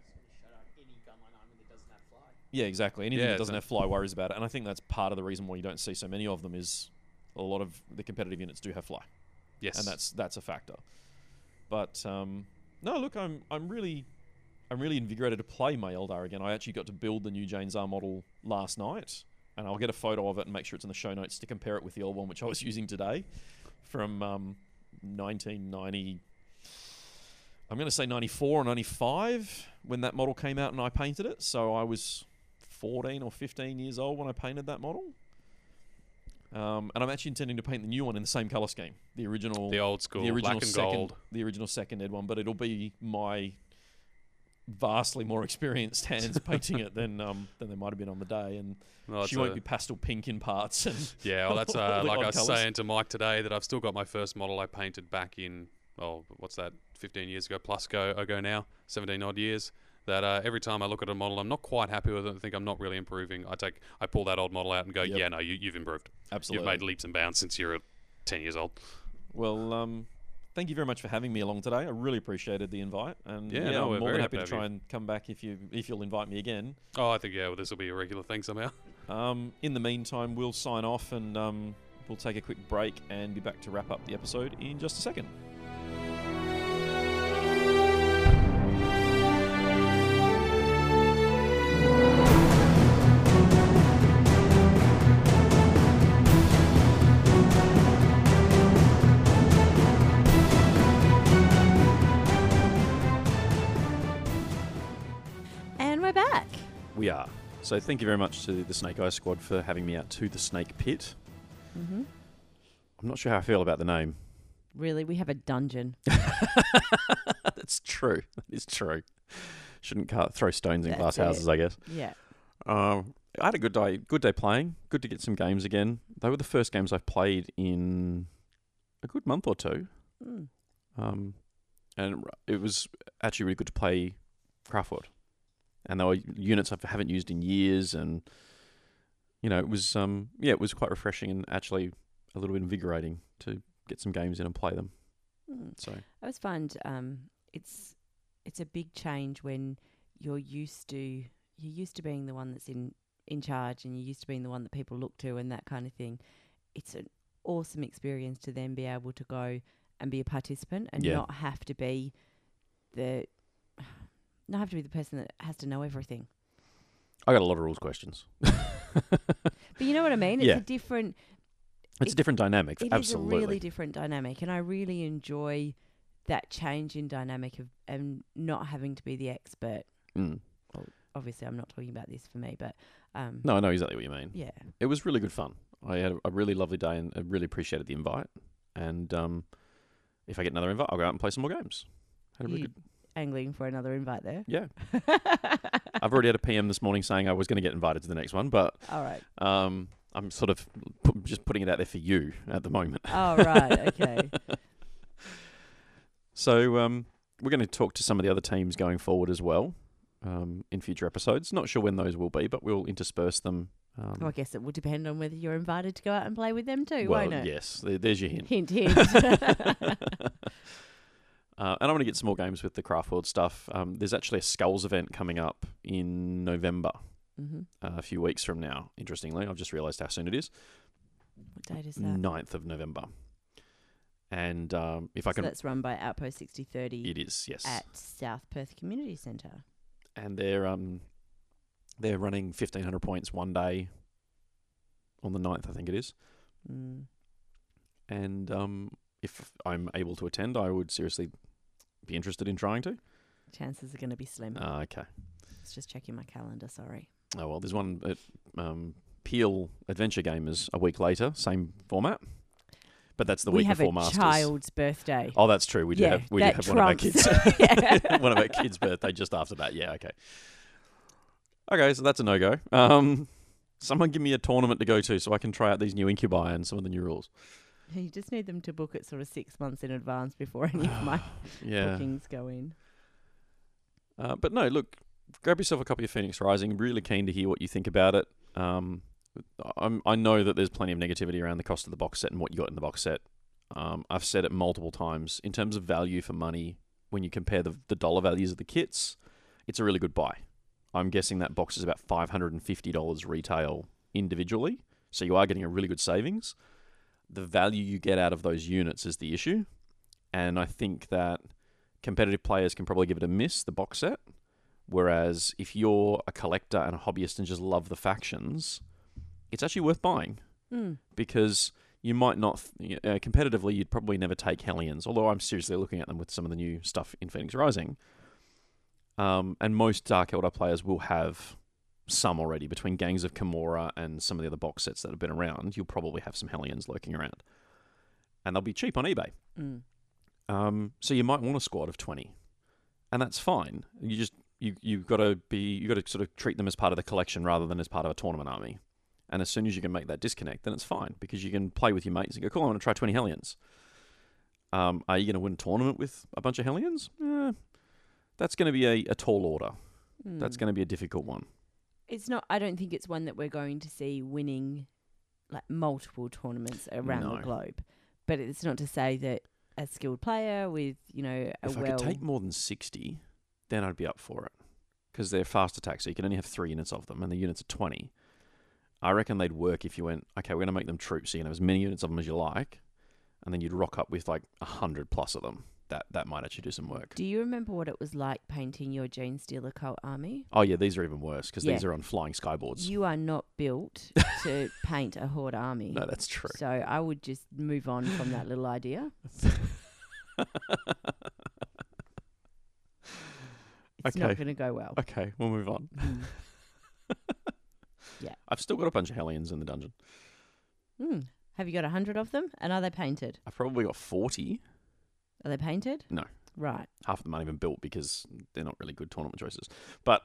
Yeah, exactly. Anything Yeah, that doesn't so- have fly worries about it. And I think that's part of the reason why you don't see so many of them is a lot of the competitive units do have fly. yes, And that's that's a factor. But um, no, look, I'm I'm really I'm really invigorated to play my Eldar again. I actually got to build the new Jane Zar model last night, and I'll get a photo of it and make sure it's in the show notes to compare it with the old one which I was using today from um, nineteen ninety. I'm going to say ninety-four or ninety-five when that model came out and I painted it. So I was fourteen or fifteen years old when I painted that model. Um, and I'm actually intending to paint the new one in the same color scheme, the original, the old school the original black and second, gold. the original second ed one. But it'll be my vastly more experienced hands painting it than um, than they might have been on the day, and Well, she that's won't a- be pastel pink in parts. And Yeah, well, that's all uh, the like odd I was colours. saying to Mike today that I've still got my first model I painted back in, oh, what's that, fifteen years ago plus go ago now, seventeen odd years. That uh, every time I look at a model, I'm not quite happy with it. I think I'm not really improving. I take, I pull that old model out and go, Yep. yeah, no, you, you've improved. Absolutely. You've made leaps and bounds since you're ten years old. Well, um, thank you very much for having me along today. I really appreciated the invite, and Yeah, yeah, no, we're I'm more very than happy happy to to have try you. and come back if you if you'll invite me again. Oh, I think yeah, well, this will be a regular thing somehow. Um, in the meantime, we'll sign off and um, we'll take a quick break and be back to wrap up the episode in just a second. And we're back. We are. So thank you very much to the Snake Eye Squad for having me out to the Snake Pit. hmm I'm not sure how I feel about the name. Really, we have a dungeon. That's true. That is true. Shouldn't cut, throw stones in That's glass it. houses, I guess. Yeah. Um, I had a good day. Good day playing. Good to get some games again. They were the first games I've played in a good month or two. Mm. Um, and it was actually really good to play Craftworld. And they were units I haven't used in years, and you know, it was um, yeah, it was quite refreshing and actually a little bit invigorating to get some games in and play them. Mm. So I always find um, it's it's a big change when you're used to you're used to being the one that's in, in charge, and you're used to being the one that people look to and that kind of thing. It's an awesome experience to then be able to go and be a participant and Yeah. not have to be the not have to be the person that has to know everything. I got a lot of rules questions. But you know what I mean? It's Yeah. a different It's a different dynamic. It Absolutely. is a really different dynamic, and I really enjoy that change in dynamic of and not having to be the expert. Mm. Obviously, I'm not talking about this for me, but um, No, I know exactly what you mean. yeah, It was really good fun. I had a, a really lovely day and I really appreciated the invite. And um, if I get another invite, I'll go out and play some more games. Had a really You good, angling for another invite there. yeah. I've already had a P M this morning saying I was going to get invited to the next one, but All right. um, I'm sort of pu- just putting it out there for you at the moment. Oh, right. Okay. So um, we're going to talk to some of the other teams going forward as well um, in future episodes. Not sure when those will be, but we'll intersperse them. Um, Well, I guess it will depend on whether you're invited to go out and play with them too, well, won't it? yes, there, there's your hint. Hint, hint. Uh, and I'm going to get some more games with the Craft World stuff. Um, there's actually a Skulls event coming up in November, Mm-hmm. uh, a few weeks from now, interestingly. I've just realised how soon it is. What date is that? ninth of November. And um, if I So can... that's run by Outpost sixty thirty It is, yes. at South Perth Community Centre. And they're um, they're running fifteen hundred points one day on the ninth, I think it is. Mm. And um, if I'm able to attend, I would seriously be interested in trying to. Chances are going to be slim. Uh, okay. It's just checking my calendar, sorry. Oh, well, there's one at um, Peel Adventure Gamers a week later, same format. But that's the we week have before a Masters. child's birthday. Oh, that's true. We do Yeah, have we do that have one of our trumps. kids. Yeah. one of our kids' birthday just after that. Yeah, okay. Okay, so that's a no-go. Um, someone give me a tournament to go to so I can try out these new incubi and some of the new rules. You just need them to book it sort of six months in advance before any of my Yeah. bookings go in. Uh, but no, look, grab yourself a copy of Phoenix Rising. Really keen to hear what you think about it. Um, I'm, I know that there's plenty of negativity around the cost of the box set and what you got in the box set. Um, I've said it multiple times. In terms of value for money, when you compare the, the dollar values of the kits, it's a really good buy. I'm guessing that box is about five hundred fifty dollars retail individually, so you are getting a really good savings. The value you get out of those units is the issue, and I think that competitive players can probably give it a miss, the box set, whereas if you're a collector and a hobbyist and just love the factions, it's actually worth buying, Mm. because you might not, uh, competitively, you'd probably never take Hellions, although I'm seriously looking at them with some of the new stuff in Phoenix Rising. Um, and most Dark Eldar players will have some already. Between Gangs of Kimura and some of the other box sets that have been around, you'll probably have some Hellions lurking around. And they'll be cheap on eBay. Mm. Um, so you might want a squad of twenty. And that's fine. You just, you, you've got to be, you've got to sort of treat them as part of the collection rather than as part of a tournament army. And as soon as you can make that disconnect, then it's fine, because you can play with your mates and go, cool, I want to try twenty Hellions. Um, are you going to win a tournament with a bunch of Hellions? Eh, that's going to be a, a tall order. Mm. That's going to be a difficult one. It's not. I don't think it's one that we're going to see winning like multiple tournaments around No. the globe. But it's not to say that a skilled player with, you know, a If I well. could take more than sixty, then I'd be up for it. Because they're fast attack, so you can only have three units of them, and the units are twenty. I reckon they'd work if you went, okay, we're going to make them troops, so you can have as many units of them as you like, and then you'd rock up with like a hundred plus of them. That that might actually do some work. Do you remember what it was like painting your Jane Steeler cult army? Oh yeah, these are even worse, because Yeah. these are on flying skyboards. You are not built to paint a horde army. No, that's true. So I would just move on from that little idea. It's not Okay. going to go well. Okay, we'll move on. Mm. I've still got a bunch of Hellions in the dungeon. Mm. Have you got a hundred of them? And are they painted? I've probably got forty. Are they painted? No. Right. Half of them aren't even built because they're not really good tournament choices. But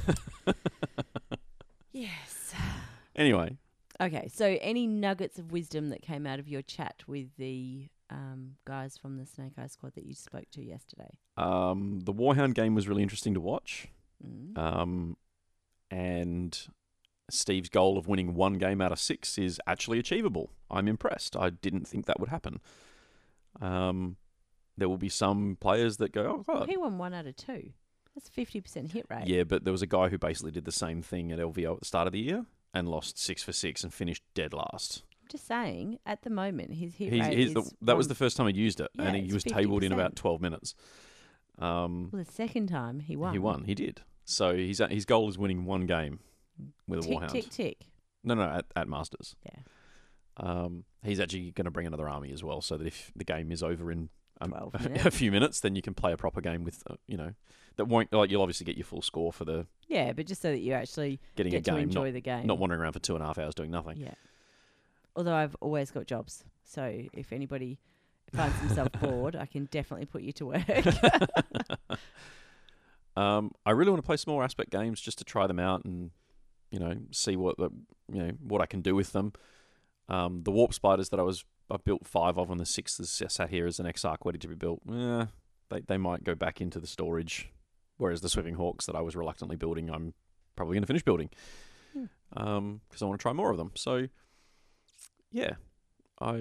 Yes. anyway, Okay. So, any nuggets of wisdom that came out of your chat with the um, guys from the Snake Eye Squad that you spoke to yesterday? um, the Warhound game was really interesting to watch. Mm. Um, and Steve's goal of winning one game out of six is actually achievable. I'm impressed. I didn't think that would happen. Um, there will be some players that go, oh, God. He won one out of two. That's fifty percent hit rate. Yeah, but there was a guy who basically did the same thing at L V O at the start of the year and lost six for six and finished dead last. I'm just saying, at the moment, his hit He's, rate he's is the, that was one- the first time he used it, Yeah, and he it's was tabled in fifty about percent. twelve minutes. Um, Well, the second time he won. He won. He did. So his his goal is winning one game with a Tick, Warhound. tick, tick. No, no, at, at Masters. Yeah. Um, he's actually going to bring another army as well, so that if the game is over in um, twelve a, minutes. few minutes, then you can play a proper game with, uh, you know, that won't like you'll obviously get your full score for the Yeah, but just so that you actually getting get a to game, enjoy not, the game. not wandering around for two and a half hours doing nothing. Yeah. Although I've always got jobs, so if anybody finds themselves bored, I can definitely put you to work. Um, I really want to play some more Aspect games just to try them out and, you know, see what the, you know what I can do with them. Um, the Warp Spiders that I was I built five of, and the sixth is sat here as an Exarch waiting to be built. Eh, they they might go back into the storage, whereas the Swimming Hawks that I was reluctantly building, I'm probably going to finish building Hmm. um, because I want to try more of them. So, yeah, I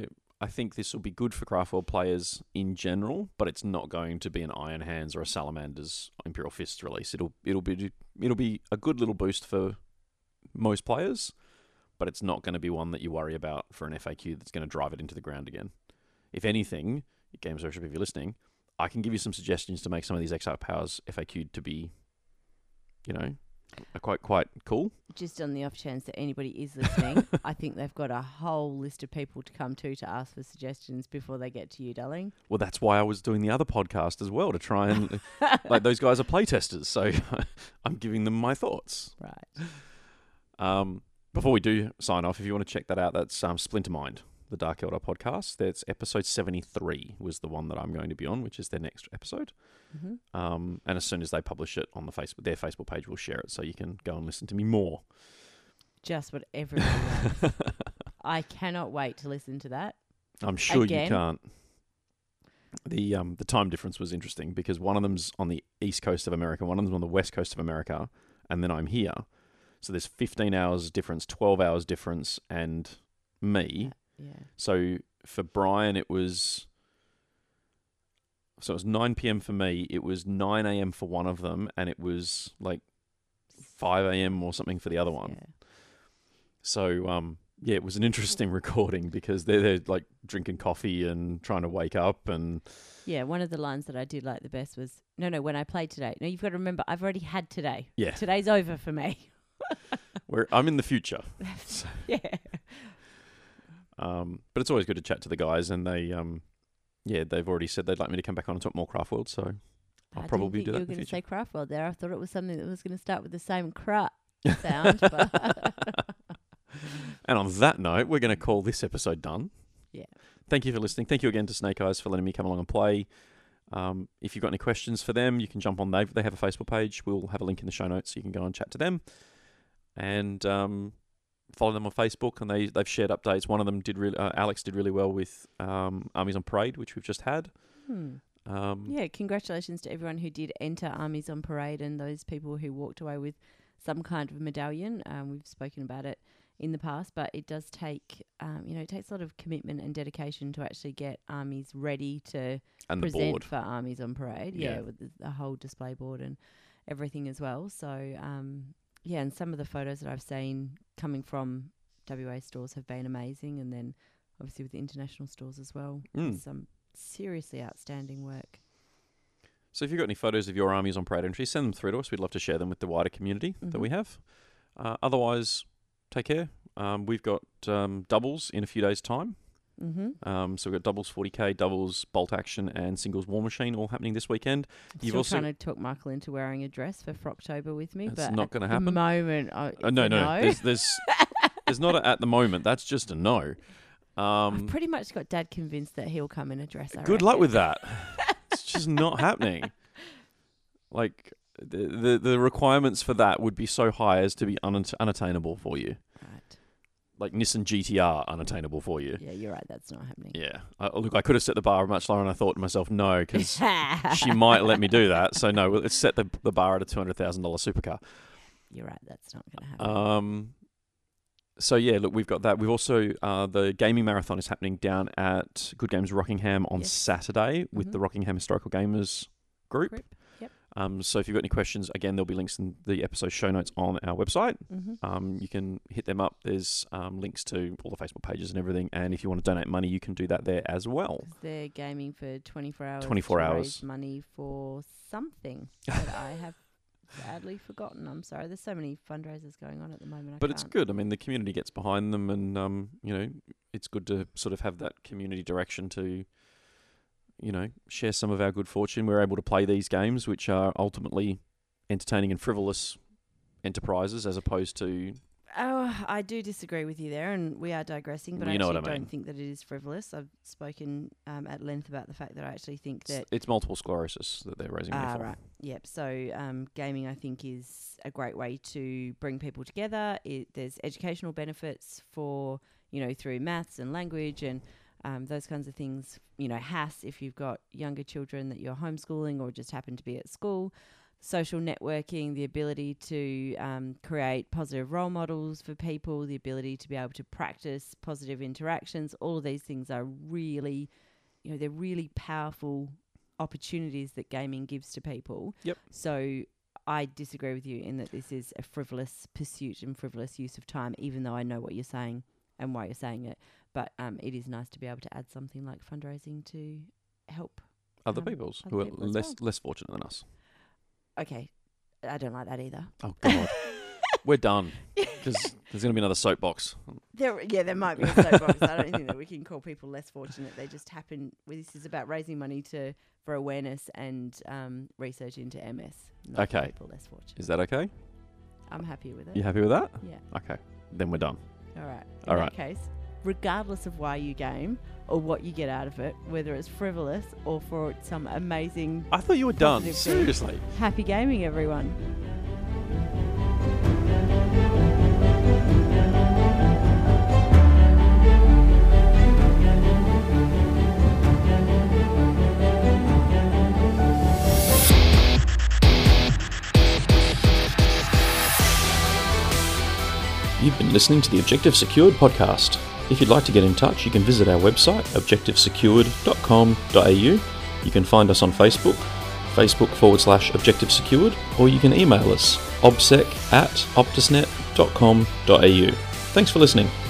I think this will be good for Craftworld players in general, but it's not going to be an Iron Hands or a Salamander's Imperial Fist release. It'll it'll be it'll be a good little boost for most players, but it's not going to be one that you worry about for an F A Q that's going to drive it into the ground again. If anything, Games Workshop, if you're listening, I can give you some suggestions to make some of these Exile Powers F A Q to be, you know, are quite quite cool. Just on the off chance that anybody is listening, I think they've got a whole list of people to come to to ask for suggestions before they get to you, darling. Well, that's why I was doing the other podcast as well, to try and like those guys are playtesters, so I'm giving them my thoughts. Right. Um, before we do sign off, if you want to check that out, that's um, Splinter Mind, the Dark Eldar podcast. That's episode seventy-three was the one that I'm going to be on, which is their next episode. Mm-hmm. Um, and as soon as they publish it on the Facebook, their Facebook page, we'll share it, so you can go and listen to me more. Just what everyone wants. I cannot wait to listen to that. I'm sure Again. you can't. The um the time difference was interesting because one of them's on the east coast of America, one of them's on the west coast of America, and then I'm here. So there's fifteen hours difference, twelve hours difference, and me. Yeah. So for Brian, it was. So it was nine p.m. for me. It was nine a.m. for one of them, and it was like five a.m. or something for the other one. Yeah. So um, yeah, it was an interesting recording because they're they're like drinking coffee and trying to wake up, and Yeah, one of the lines that I did like the best was, no, no, when I played today. No, you've got to remember, I've already had today. yeah, Today's over for me. we're I'm in the future. So, Yeah. um, but it's always good to chat to the guys, and they um, yeah, they've already said they'd like me to come back on and talk more Craftworld, so I'll I probably didn't think do that you in were the going to future. say Craftworld there. I thought it was something that was going to start with the same crut sound. But And on that note, we're going to call this episode done. Yeah. Thank you for listening. Thank you again to Snake Eyes for letting me come along and play. Um, if you've got any questions for them, you can jump on. They they have a Facebook page. We'll have a link in the show notes so you can go and chat to them. And um, follow them on Facebook. And they they've shared updates. One of them did really. Uh, Alex did really well with um, Armies on Parade, which we've just had. hmm. Um, Yeah, congratulations to everyone who did enter Armies on Parade and those people who walked away with some kind of medallion. Um, we've spoken about it in the past, but it does take, um, you know, it takes a lot of commitment and dedication to actually get armies ready to and the present board. for Armies on Parade. Yeah, Yeah. with the, the whole display board and everything as well. So, um, yeah, and some of the photos that I've seen coming from W A stores have been amazing, and then obviously with the international stores as well. Mm. Some seriously outstanding work. So if you've got any photos of your Armies on Parade entry, send them through to us. We'd love to share them with the wider community that Mhm. we have. Uh, otherwise, take care. Um, we've got um, doubles in a few days' time. Mm-hmm. Um, so we've got doubles forty K, doubles Bolt Action, and singles War Machine all happening this weekend. You've Still also trying to talk Michael into wearing a dress for Frocktober with me, That's but not at gonna the happen. moment, I, uh, it's no, a no, no. there's there's there's not a, at the moment. That's just a no. I've Um, pretty much got Dad convinced that he'll come in a dress. I good luck reckon. with that. It's just not happening. Like the, the the requirements for that would be so high as to be unat- unattainable for you. Right. Like Nissan G T R unattainable for you. Yeah, you're right. That's not happening. Yeah. I, look, I could have set the bar much lower, and I thought to myself, no, because she might let me do that. So no, let's set the the bar at a two hundred thousand dollar supercar. You're right. That's not going to happen. Um. So yeah, look, we've got that. We've also uh, the gaming marathon is happening down at Good Games Rockingham on Yes. Saturday with Mhm. the Rockingham Historical Gamers group. Group, yep. Um. So if you've got any questions, again, there'll be links in the episode show notes on our website. Mm-hmm. Um, you can hit them up. There's um, links to all the Facebook pages and everything. And if you want to donate money, you can do that there as well. They're gaming for twenty-four hours. twenty-four to hours. Raise money for something that I have sadly forgotten. I'm sorry. There's so many fundraisers going on at the moment. I But it's can't. good. I mean, the community gets behind them, and um, you know, it's good to sort of have that community direction to, you know, share some of our good fortune. We're able to play these games, which are ultimately entertaining and frivolous enterprises, as opposed to Oh, I do disagree with you there, and we are digressing, but You I know actually what I mean. don't think that it is frivolous. I've spoken um, at length about the fact that I actually think it's, that. it's multiple sclerosis that they're raising money Ah, for. right. Yep. So um, gaming, I think, is a great way to bring people together. It, there's educational benefits for, you know, through maths and language and um, those kinds of things. You know, H A S, if you've got younger children that you're homeschooling or just happen to be at school. social networking, the ability to um, create positive role models for people, the ability to be able to practice positive interactions. All of these things are really, you know, they're really powerful opportunities that gaming gives to people. Yep. So I disagree with you in that this is a frivolous pursuit and frivolous use of time, even though I know what you're saying and why you're saying it. But um, it is nice to be able to add something like fundraising to help Other um, people's other who are people as less well. less fortunate than us. Okay, I don't like that either. Oh God, we're done because there's going to be another soapbox. There, yeah, there might be a soapbox. I don't think that we can call people less fortunate. They just happen. Well, this is about raising money to for awareness and um, research into M S. Not Okay. people less fortunate. Is that okay? I'm happy with it. You happy with that? Yeah. Okay, then we're done. All right. In All that right. case, regardless of why you game or what you get out of it, whether it's frivolous or for some amazing I thought you were done. Positive thing. Seriously. happy gaming, everyone. You've been listening to the Objective Secured podcast. If you'd like to get in touch, you can visit our website, objective secured dot com dot a u. You can find us on Facebook, Facebook forward slash Objective Secured, or you can email us, obsec at optusnet dot com dot a u. Thanks for listening.